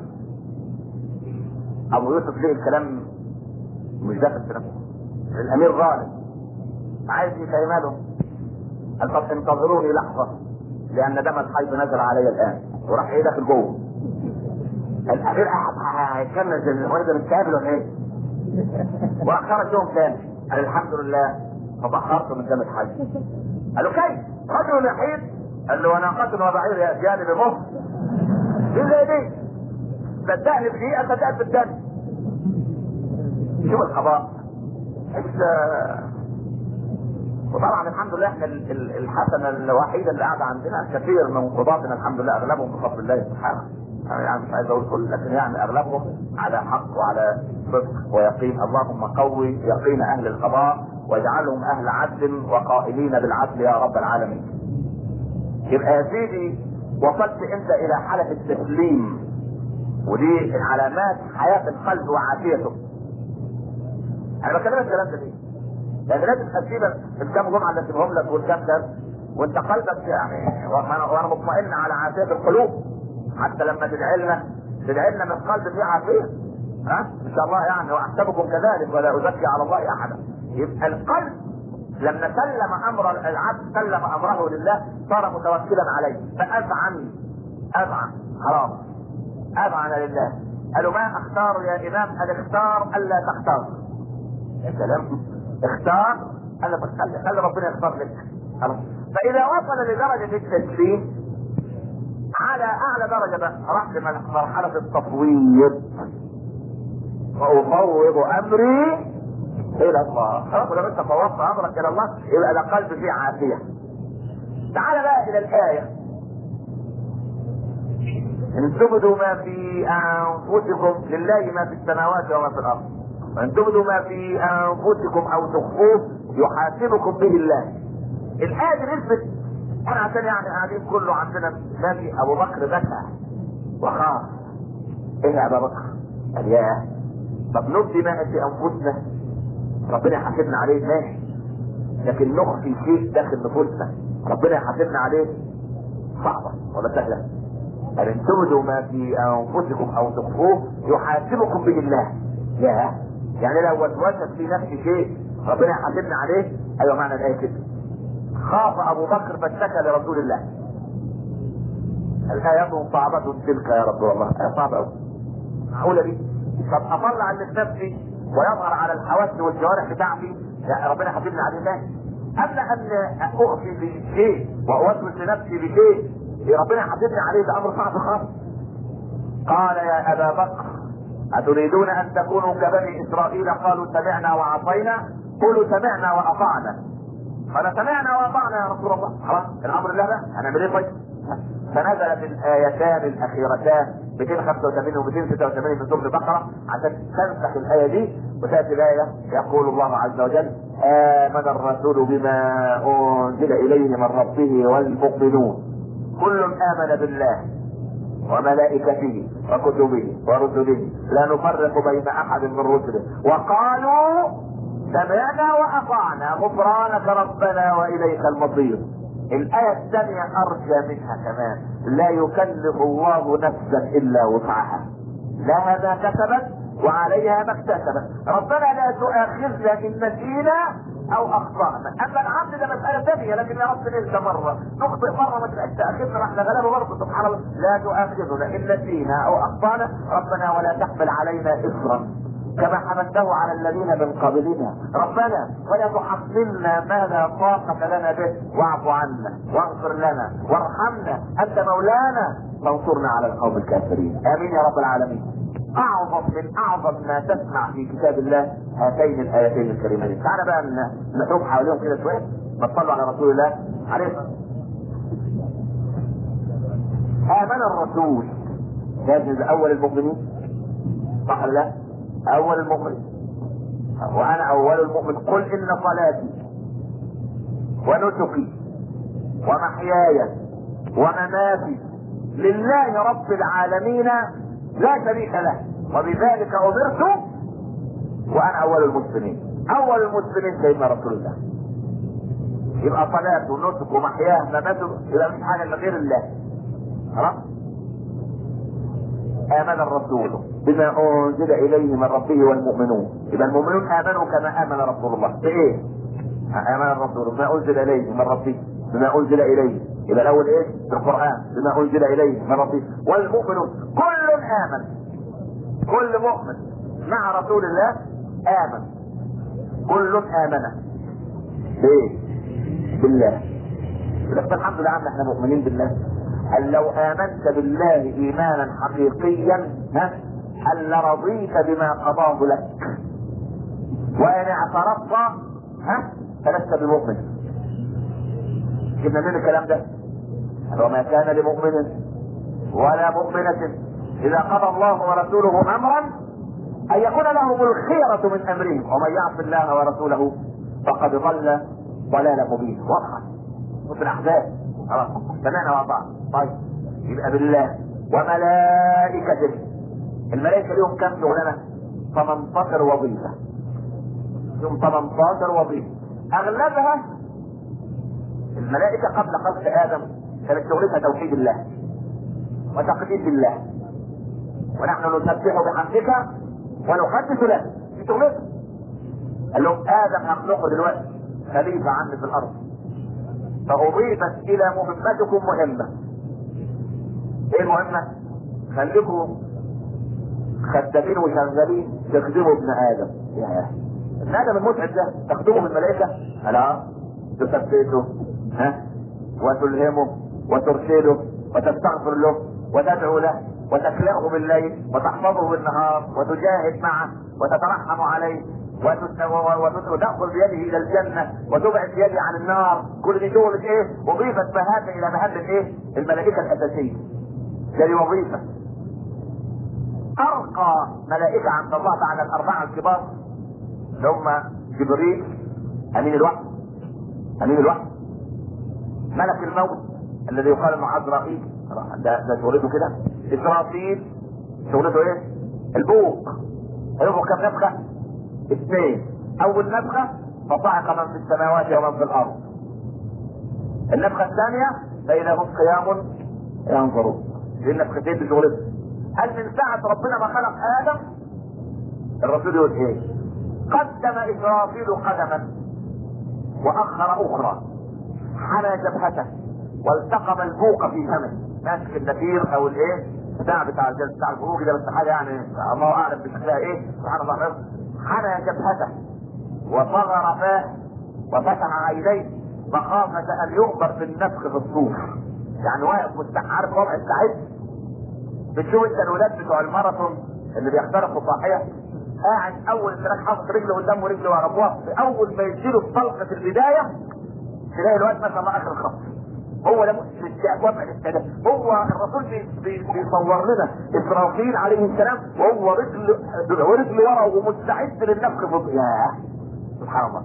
ابو يوسف ليه الكلام مش داخل في نفسه. الامير غالب عايز يفهمها له. قال طب انتظروني لحظة لان دم الحيض نزل علي الان، وراح ايه داخل جوه. الامير هيكمل زي الورده بالكامل ولا ايه؟ وراح خرج يوم ثاني قال الحمد لله تطهرت من دم الحي. قال له كيف؟ رجل يحيد. قال له وناقة وبعير يأتيان بمهر. دي زي دي، صدقني في دقيقة صدقت في الدم. شوف القضاء. وطبعا الحمد لله احنا الحسنه الوحيده اللي قاعده عندنا كثير من قضاتنا الحمد لله اغلبهم بفضل الله سبحانه. يعني مش عايز اقول كل، لكن يعني اغلبهم على حق وعلى صدق ويقين. اللهم قوي يقين اهل القضاء واجعلهم اهل عدل وقائلين بالعدل يا رب العالمين. يبقى يا سيدي وصلت انت الى حاله التسليم، ودي علامات حياه القلب وعافيته. انا بكلمك الكلام ده ليه؟ لان لازم تسيبك الكام جمعه اللي اسيبهم لك والكام ده وانت قلبك يعني وانا مطمئن على عافيه القلوب، حتى لما تدعي لنا من قلب فيه عافيه. ان شاء الله يعني، واحسبكم كذلك ولا ازكي على الله احدا. يبقى القلب لما سلم امر العبد، سلم امره لله، صار متوكلا عليه، فاذعن خلاص اذعن لله. قالوا ما اختار يا امام؟ قال اختار الا تختار. يا سلام، اختار الا تختار، خلي ربنا يختار لك خلاص. فاذا وصل لدرجه التسليم على اعلى درجه بقى، راح لمرحله التفويض، وافوض امري الى الله. خلاص لما انت فوضت امرك الى الله يبقى ده قلب فيه عافيه. تعال بقى الى الايه: ان تبدوا ما في انفسكم، لله ما في السماوات وما في الارض، وان تبدوا ما في انفسكم او تخفوه يحاسبكم به الله. الايه دي نثبت، انا عشان يعني قاعدين كله عندنا نبي ابو بكر بكى وخاف. ايه يا ابو بكر؟ قال ياه، طب نبدي ما في انفسنا ربنا يحاسبنا عليه ماشي، لكن نخفي شيء داخل نفوسنا ربنا يحاسبنا عليه صعبه ولا سهله؟ ان تبدوا ما في انفسكم او تخفوه يحاسبكم به الله. ياه، يعني لو وسوست في نفسي شيء ربنا يحاسبنا عليه. ايوه معنى الايه كده. خاف ابو بكر فاشتكى لرسول الله. الايات صعبه تلك يا رسول الله. ايه صعبه قوي، معقوله دي؟ طب اطلع اللي في نفسي ويظهر على الحواس والجوارح بتاعتي يا ربنا يحاسبني عليه الله؟ قبل ان اخفي بشيء واوسوس لنفسي بشيء ربنا يحاسبني عليه، ده امر صعب خالص. قال يا ابا بكر اتريدون ان تكونوا كبني اسرائيل قالوا سمعنا وعصينا؟ قولوا سمعنا واطعنا. قال سمعنا واطعنا يا رسول الله. خلاص الامر لله بقى، هنعمل ايه طيب؟ فنزلت الايتان الاخيرتان 285 و 286 من سوره البقره عشان تنسخ الايه دي، وتاتي الايه يقول الله عز وجل: امن الرسول بما انزل اليه من ربه والمؤمنون كل امن بالله وملائكته وكتبه ورسله لا نفرق بين احد من رسله وقالوا سمعنا واطعنا غفرانك ربنا واليك المصير. الآية الثانية أرجى منها كمان: لا يكلف الله نفسا إلا وسعها، لها ما كسبت وعليها ما اكتسبت، ربنا لا تؤاخذنا إن نسينا أو أخطأنا. أما العبد ده مسألة ثانية، لكن يا رب ننسى مرة، نخطئ مرة، ما تبقاش تأخذنا، احنا غلابة برضه سبحان الله. لا تؤاخذنا إن نسينا أو أخطأنا ربنا ولا تحمل علينا إصرا كما حملته على الذين من قبلنا ربنا ولا تحملنا ما لا طاقة لنا به واعف عنا واغفر لنا وارحمنا أنت مولانا فانصرنا على القوم الكافرين. آمين يا رب العالمين. من أعظم ما تسمع في كتاب الله هاتين الآيتين الكريمتين. تعالى بقى نحوم حواليهم كده شوية، نصلوا على رسول الله عليه الصلاة والسلام. آمن الرسول، هذا أول المؤمنين صح ولا؟ اول المؤمن، وانا اول المؤمن. قل ان صلاتي ونسكي ومحياي ومماتي لله رب العالمين لا شريك له وبذلك امرت وانا اول المسلمين. اول المسلمين سيدنا رسول الله. يبقى صلاته ونسك ومحياه ومماته يبقى مش حاجه غير الله. خلاص. آمن الرسول بما أنزل إليه من ربه والمؤمنون. يبقى المؤمنون آمنوا كما آمن رسول الله. بإيه؟ آمن الرسول بما أنزل إليه من ربه، بما أنزل إليه. يبقى الأول إيه؟ بالقرآن بما أنزل إليه من ربه والمؤمنون كل آمن. كل مؤمن مع رسول الله آمن. كل آمن. ليه؟ بالله. لكن الحمد لله احنا مؤمنين بالله. هل لو آمنت بالله إيمانا حقيقيا هل رضيت بما قضاه لك، وإن اعترضت فلست بمؤمن. جبنا منين الكلام ده؟ وما كان لمؤمن ولا مؤمنة اذا قضى الله ورسوله امرا ان يكون لهم الخيرة من امرهم ومن يعص الله ورسوله فقد ضل ضلالا مبينا. واضحة في الاحزاب. خلاص سمعنا مع بعض. طيب يبقى بالله وملائكته. الملائكة لهم كم شغلانة؟ 18 وظيفة. لهم 18 وظيفة. اغلبها الملائكة قبل خلق ادم كانت شغلتها توحيد الله وتقديس الله، ونحن نسبح بحمدك ونقدس له. دي شغلتها. قال لهم ادم هخلقه دلوقتي خليفة عني في الارض، فاضيفت الى مهمتكم مهمة. ايه المهمة؟ خليكم خدامين وشغالين تخدموا ابن ادم. يا ابن ادم المتعب ده تخدمه الملائكة؟ لا، تثبته وتلهمه وترشده وتستغفر له وتدعو له وتكلأه بالليل وتحفظه بالنهار وتجاهد معه وتترحم عليه وتأخذ بيده الى الجنة وتبعد بيده عن النار. كل دي شغلة ايه؟ وظيفة مهام الى مهام الايه؟ الملائكة الاساسية. دي وظيفة. ارقى ملائكة عند الله تعالى الاربعة الكبار اللي هم جبريل امين الوحي، امين الوحي، ملك الموت الذي يقال انه عزرائيل ده شغلته كده، اسرافيل شغلته ايه؟ البوق. هيبقوا كم نفخة؟ 2. اول نفخة فصعق من في السماوات ومن في الارض. النفخة الثانية فاذا هم قيام ينظرون. دي النفختين بشغلته. قال من ساعة ربنا ما خلق ادم الرسول يقول ايه؟ قدم اسرافيل قدما واخر اخرى، حنى جبهته والتقم البوق في فمه. ماسك النفير او الايه بتاع الجلد بتاع البوق ده، بس حاجه يعني الله اعلم بشكلها ايه. سبحان الله. حنى جبهته وصغر فاه وفتح عينيه مخافه ان يؤمر بالنفخ في الصور. يعني واقف عارف وضع السعيد. بتشوف انت الولاد بتوع الماراثون اللي بيخترقوا صاحيه، قاعد اول تراك حاطط رجله قدامه ورجله ورا بوقت، اول ما يشيلوا في طلقه البدايه تلاقي الواد مثلا ما اخر الخط. هو ده وضع الاستعداد. هو الرسول بيصور لنا اسرافيل عليه السلام وهو رجل ورا ومستعد للنفخ في. ياه سبحان الله.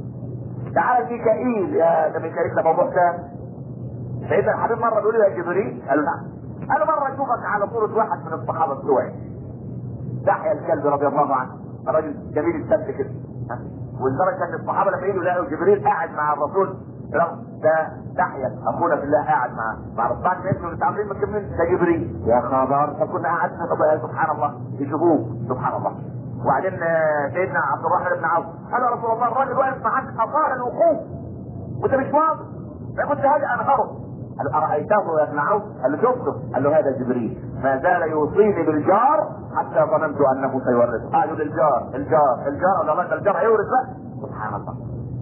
تعالى ميكائيل. يا ده ميكائيل ده موضوع ثاني. سيدنا الحبيب مره بيقول له يا جبريل، قال له نعم. قال له مره اشوفك على صوره واحد من الصحابه بتوعي، دحية الكلب رضي الله عنه، الراجل جميل السبت كده. ولدرجه ان الصحابه لما يجوا يلاقوا جبريل قاعد مع الرسول، ده دحية اخونا في الله قاعد مع الرسول. بعد ما يسمعوا التعبير مكمل ده جبريل. يا خبر، فكنا قعدنا سبحان الله يشوفوه سبحان الله. وبعدين سيدنا عبد الرحمن بن عوف قال يا رسول الله الراجل واقف معاك اطال الوقوف وانت مش واضح، فكنت هاجي انهره. قال ارايته يا ابن عوف؟ قال له شفته. قال له هذا جبريل ما زال يوصيني بالجار حتى ظننت انه سيورث. قالوا للجار الجار ولا الجار هيورث بقى. سبحان الله.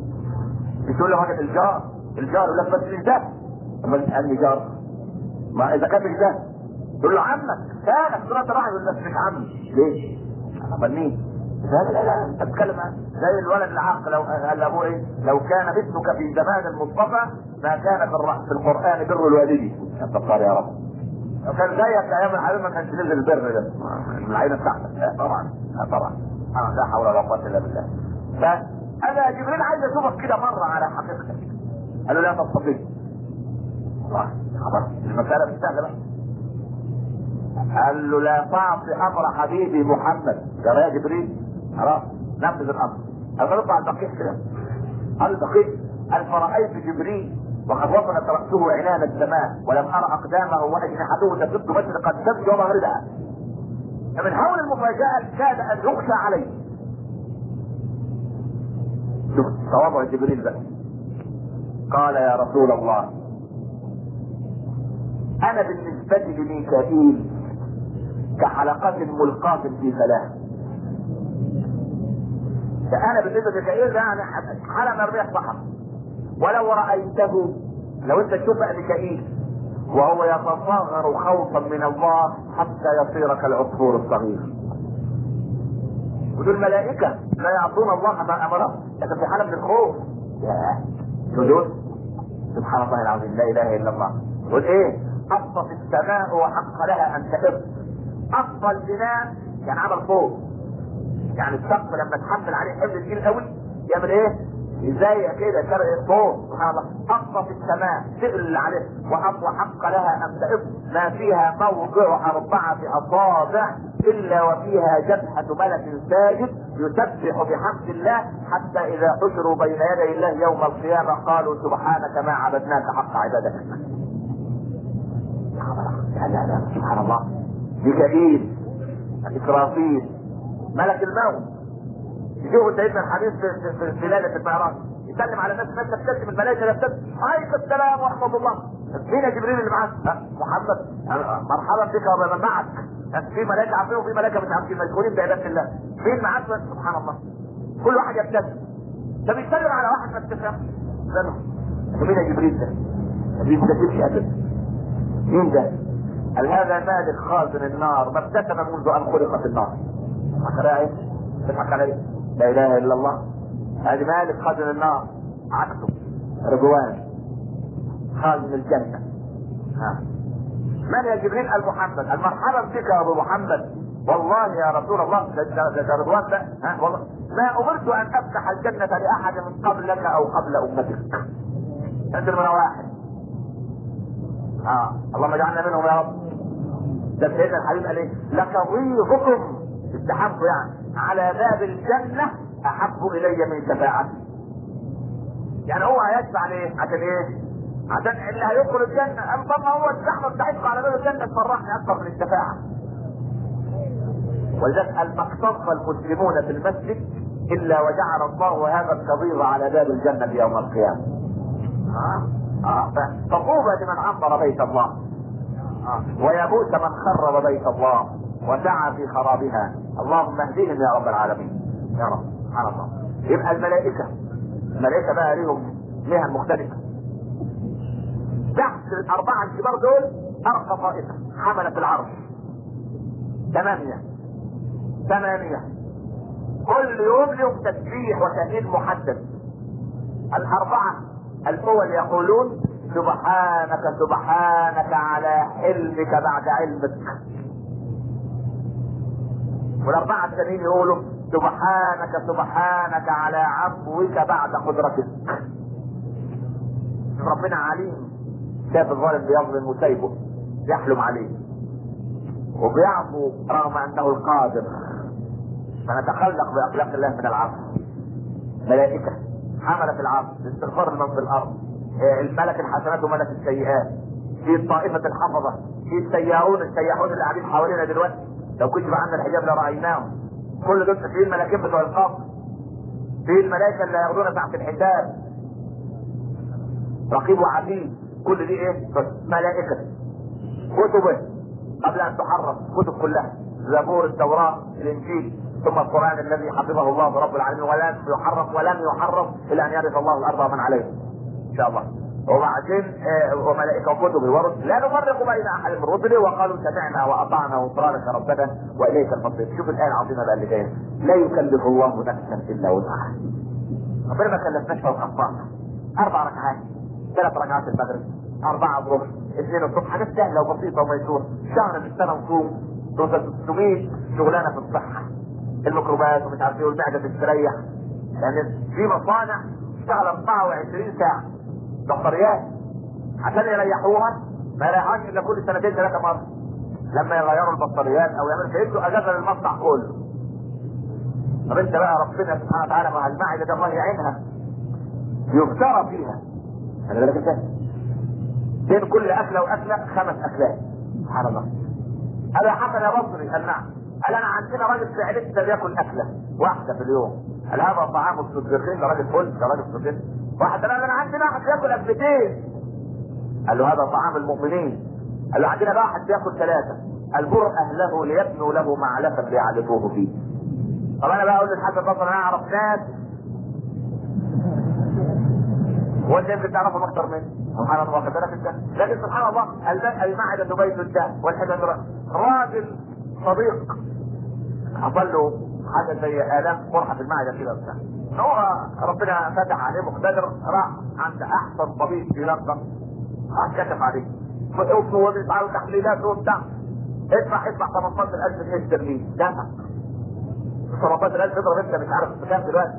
بتقول له راجل الجار يقول لك بس مش ده. اما تسالني جار، ما اذا كان مش ده تقول له عمك كان صراط راح يقول لك مش عمي. ليه؟ امال مين؟ لا انت بتتكلم زي الولد العاق. لو قال لابوه ايه؟ لو كان مثلك في زمان المصطفى ما كان في القران بر الوالدين. يا رب لو كان زيك ايام الحبيب ما كانش نزل البر ده العينه بتاعتك. لا طبعا لا حول ولا قوه الا بالله. فانا جبريل عايز اشوفك كده مره على حقيقتك. قال له لا تستطيع. خلاص المساله مش سهله بقى. قال له لا تعصي امر حبيبي محمد. يا جبريل خلاص نفذ الامر. قال نطلع الدقيق كده. قال الدقيق قال فرأيت جبريل وقد وصلت رأسه عنان السماء ولم أرى أقدامه وأجنحته تسد مشرق الشمس ومغربها. فمن حول المفاجأة كاد أن يخشى عليه. شوف تواضع جبريل بقى. قال يا رسول الله أنا بالنسبة لميكائيل كحلقات ملقاة في فلاة. فأنا بالنسبة لميكائيل يعني حلقة مرمية في بحر. ولو رأيته لو انت تشوف ميكائيل وهو يتصاغر خوفا من الله حتى يصير كالعصفور الصغير. ودول الملائكة لا يعصون الله ما امرهم لكن في حالة من الخوف. ياه دول سبحان الله العظيم، لا اله الا الله. يقول ايه؟ اصفت السماء وحق لها ان تهب. اصفى البناء يعني عمل فوق، يعني السقف لما تحمل عليه حمل تقيل قوي يعمل ايه؟ زي كده شرق فوق. سبحان الله. اصفى في السماء تقل عليه وحق لها ان تهب، ما فيها موضع 4 أصابع الا وفيها جبهة ملك ساجد يسبح بحمد الله، حتى اذا حشروا بين يدي الله يوم القيامة قالوا سبحانك ما عبدناك حق عبادتك. لا سبحان الله. ميكائيل، إسرافيل، ملك الموت، يجيبوا سيدنا الحبيب في ليلة المعراج يسلم على الناس تبتسم الملائكة تبتسم، عليك السلام ورحمة الله. مين يا جبريل اللي معاك؟ محمد. مرحبا بك ومن معك. في ملائكة عارفين وفي ملائكة مش عارفين، مشغولين بعبادة الله. مين معاك؟ سبحان الله. كل واحد يبتسم. طب يسلم على واحد ما تفهمش. مين يا جبريل ده؟ جبريل ده تمشي أبدا. مين ده؟ قال هذا مالك خازن النار، ما ابتسم منذ ان خلقت النار. تضحك عليه؟ لا اله الا الله. هذه مالك خازن النار، عكسه رضوان خازن الجنه. من يا جبريل؟ قال محمد. قال مرحبا بك يا ابو محمد. والله يا رسول الله ده رضوان ده والله ما امرت ان افتح الجنه لاحد من قبلك او قبل امتك. انت من واحد. اللهم اجعلنا منهم يا رب. ده سيدنا الحبيب قال ايه؟ لتضييفكم استحبوا يعني على باب الجنة احب الي من شفاعتي. يعني هو هيشفع ليه؟ عشان ايه؟ عشان اللي هيدخل الجنة. قال طب ما هو الزحمة بتاعتكم على باب الجنة تفرحني اكثر من الشفاعة. ولذلك ما اقتص المسلمون في المسجد الا وجعل الله هذا الكظيظ على باب الجنة يوم القيامة. فطوبى لمن عمر بيت الله، ويبوس من خرب بيت الله وسعى في خرابها. اللهم اهديهم يا رب العالمين يا رب. سبحان الله. يبقى الملائكة بقى لهم مهن مختلفة. تحت الأربعة الكبار دول أرقى طائفة حملت العرش 8 كل يوم لهم تسبيح وتهليل محدد. الأربعة الأول يقولون سبحانك سبحانك على حلمك بعد علمك. والأربعة الثانيين يقولوا سبحانك سبحانك على عفوك بعد قدرتك. ربنا عليم، شاف الظالم بيظلم وسايبه يحلم عليه وبيعفو رغم انه القادر. فنتخلق باخلاق الله من العفو. ملائكة حملت العرش لاستغفار من في الارض، الملك الحسنات وملك السيئات، في طائفة الحفظة، في السياحون اللي قاعدين حوالينا دلوقتي لو كشف عنا الحجاب لرأيناهم. كل دول في الملاكين بتوع القبر، في الملائكة اللي ياخدونا تحت الحساب، رقيب وعتيد. كل دي ايه؟ ملائكة. كتبه قبل ان تحرف، كتب كلها، زبور، التوراة، الانجيل، ثم القرآن الذي حفظه الله رب العالمين ولن يحرف الى ان يرث الله الارض ومن عليه ان شاء الله. وبعدين وملائكة وكتبه ورسل لا نفرق بين احد من رسله وقالوا سمعنا واطعنا غفرانك ربنا واليك المصير. شوف الآية العظيمة بقى اللي جايه، لا يكلف الله نفسا الا وسعها. ربنا ما كلفناش فوق اخطائنا. 4 ركعات، 3 ركعات المغرب، 4 الظهر، 2 الصبح، حاجات سهله وبسيطه وميسوره. شهر في السنه نصوم 600 شغلانه في الصحه، الميكروبات ومش عارف ايه، والمعده تستريح. يعني في مصانع تشتغل 24 ساعه بطاريات عشان يريحوها، ما يريحوهاش الا كل 2 3 مرات لما يغيروا البطاريات او يعملوا فيدوا اجازه للمصنع كله. طب انت بقى ربنا سبحانه وتعالى مع المعده ده الله يعينها يفترى فيها. خلي بالك انت بين كل اكله واكله 5 اكلات. سبحان الله. هذا حسن بصري قال نعم. قال انا عندنا راجل في عيلتنا بياكل اكله واحده في اليوم. قال هذا طعام الصديقين. ده راجل فل، ده راجل صديق. واحد قال انا عندنا واحد بياكل اكلتين. قال له هذا طعام المؤمنين. قال له عندنا واحد بياكل 3. قال بر اهله ليبنوا له معلفا ليعلفوه فيه. طب انا بقى اقول للحسن بصري انا اعرف ناس وانت يمكن تعرفهم اكثر مني. سبحان الله. واخد بالك انت؟ لكن سبحان الله المعدة بيت الدم والحجر. راجل صديق حصل له حاجه زي الام قرحه في المعده كده وبتاع، هو ربنا فتح عليه مقتدر، راح عند احسن طبيب في لندن، كشف عليه وبيدفعوا تحليلات وبتاع، ادفع 18000 جنيه استرليني، دفع 18000 اضرب انت مش عارف بكام دلوقتي،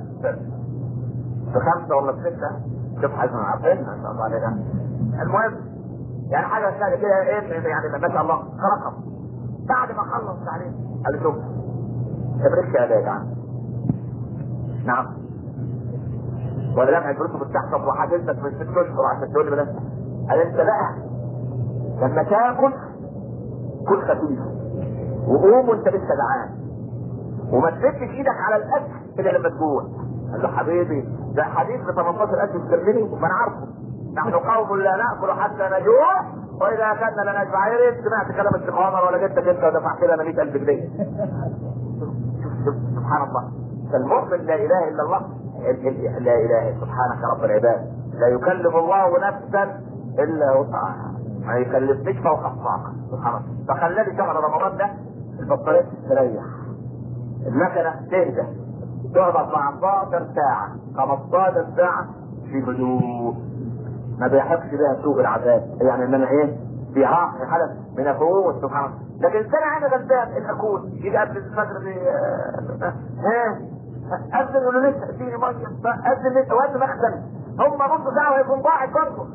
ب5 ولا ب6، شوف حاجه عارفين ما شاء الله علينا. المهم يعني حاجه سهله كده، ايه يعني ما شاء الله رقم. بعد ما خلص عليه قال له شوف تبريك يا جدع، نعم ولا لا الفلوس بتحصل وحاجتك من 6 اشهر عشان تقول لي بلاش. قال انت بقى لما تاكل كل خفيف وقوم وانت لسه جعان، وما تمدش ايدك على الاكل الا لما تجوع. قال له حبيبي ده حديث ب 18000 استرليني ما انا عارفه، نحن قوم لا ناكل حتى نجوع واذا اكلنا لا نشبع. سمعت كلام الشيخ عمر ولا جدك انت ودفعت لنا 100000 جنيه. سبحان الله. فالمؤمن لا اله الا الله، لا اله سبحانك رب العباد، لا يكلف الله نفسا الا وسعها، ما يكلفنيش فوق الطاقه سبحان الله. فخلاني شهر رمضان ده البطاريه تستريح، المكنه تهدى، تقعد 14 ساعه 15 ساعه في هدوء، ما بيحبش بها سوء العذاب، يعني ان انا ايه في حاله من الفوز سبحان الله. لكن السنه انا غلبان ان اكون يجي قبل الفجر اذن يقول له لسه اديني ميه، اذن لسه وقت مخزن، هم نص ساعه ويكون ضاعت برضه.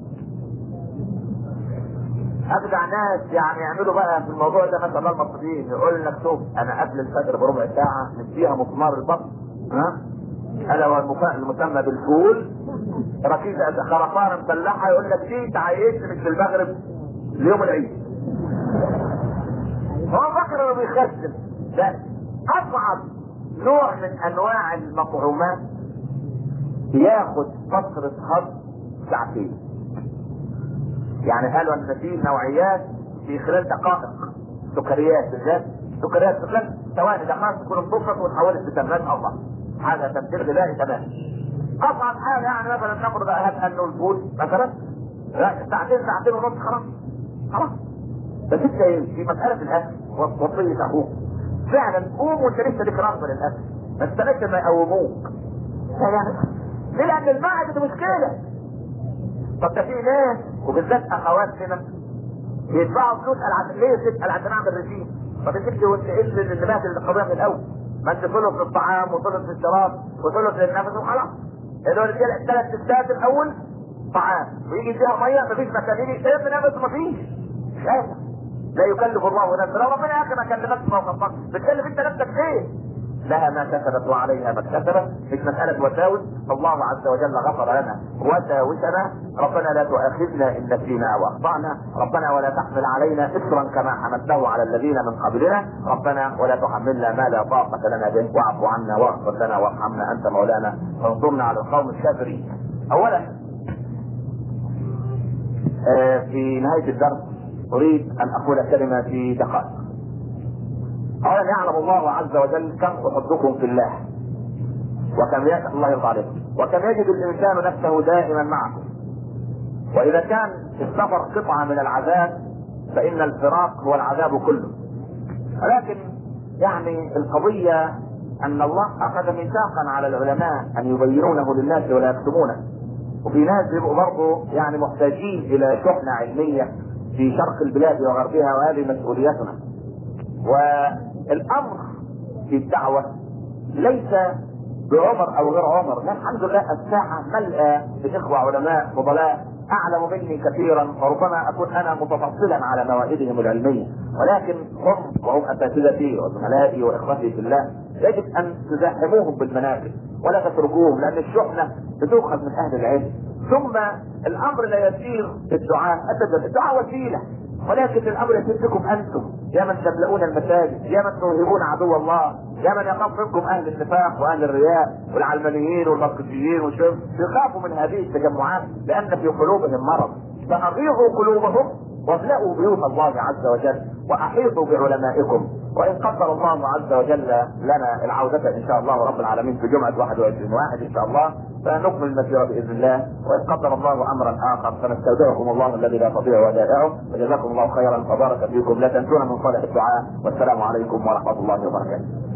ابدع ناس يعني يعملوا بقى في الموضوع ده مثلا المصريين، يقول لك شوف انا قبل الفجر بربع ساعه نديها مسمار البطن، الا والمسمى بالفول، ركيزه خرفانه مسلحه، يقول لك دي تعيشني مش في المغرب ليوم العيد. هو فاكر انه بيخزن. ده اصعب نوع من انواع المطعومات ياخد فتره هضم ساعتين. يعني قالوا ان في نوعيات في خلال دقائق، سكريات بالذات، سكريات في خلال ثواني دقائق تكون انضفت وتحولت لسمنات الله، هذا تمثيل غذائي تمام. اصعب حاجه يعني مثلا نفرض انه الفول مثلا ساعتين ونص خلاص. بس انت في مساله الاكل وصيه اخوك فعلا قوم وانت لسه ليك رغبه للاكل، ما تستناش ما يقوموك يعني ليه؟ لان المعده مشكله. طب ده في ناس وبالذات اخواتنا يدفعوا فلوس ليه تسال عشان اعمل رجيم؟ طب انت وانت ايه اللي مات القضيه من الاول؟ ما انت ثلث للطعام وثلث للشراب وثلث للنفس وخلاص. اللي هو الرجاله 3 ستات الاول طعام ويجي فيها ميه مفيش مكان، يجي يشرب نفس مفيش، مش قادر. لا يكلف الله نفسا، لو ربنا يا اخي ما كلفكش فوق الطاقه بتكلف انت نفسك ايه؟ لها ما كسبت وعليها ما اكتسبت، مش مسألة وساوس. الله عز وجل غفر لنا وساوسنا. ربنا لا تؤاخذنا إن نسينا أو أخطأنا، ربنا ولا تحمل علينا إصرا كما حملته على الذين من قبلنا، ربنا ولا تحملنا ما لا طاقة لنا به، واعف عنا واغفر لنا وارحمنا أنت مولانا فانصرنا على القوم الكافرين. أولا في نهاية الدرس أريد أن أقول كلمة في دقائق. اولا يعلم الله عز وجل كم تحبكم في الله، وكم الله يرضى عليكم، وكم يجد الانسان نفسه دائما معكم. واذا كان السفر قطعه من العذاب فان الفراق هو العذاب كله. ولكن يعني القضيه ان الله اخذ ميثاقا على العلماء ان يبينونه للناس ولا يكتمونه، وفي ناس بيبقوا برضه يعني محتاجين الى شحنه علميه في شرق البلاد وغربها، وهذه مسؤوليتنا. والامر في الدعوة ليس بعمر او غير عمر، لا الحمد لله الساحة ملأى باخوة علماء فضلاء اعلم مني كثيرا، وربما اكون انا متفصلا على موائدهم العلمية، ولكن هم وهم اساتذتي وزملائي واخوتي في الله يجب ان تزاحموهم بالمناكب ولا تتركوهم، لان الشحنة بتؤخذ من اهل العلم. ثم الامر لا يسير بالدعاء ابدا، الدعاء وسيلة، ولكن الامر يسير بكم انتم يا من تملؤون المساجد، يا من توهبون عدو الله، يا من يخاف منكم اهل النفاق واهل الرياء والعلمانيين والماركسيين والشباب، يخافوا من هذه التجمعات لان في قلوبهم مرض. فاغيظوا قلوبهم واملأوا بيوت الله عز وجل واحيطوا بعلمائكم. وان قدر الله عز وجل لنا العودة ان شاء الله رب العالمين في جمعة 21/1 ان شاء الله فنكمل المسيرة باذن الله. وان قدر الله امرا اخر فنستودعكم الله الذي لا تضيع ودائعه. وجزاكم الله خيرا وبارك فيكم. لا تنسونا من صالح الدعاء، والسلام عليكم ورحمة الله وبركاته.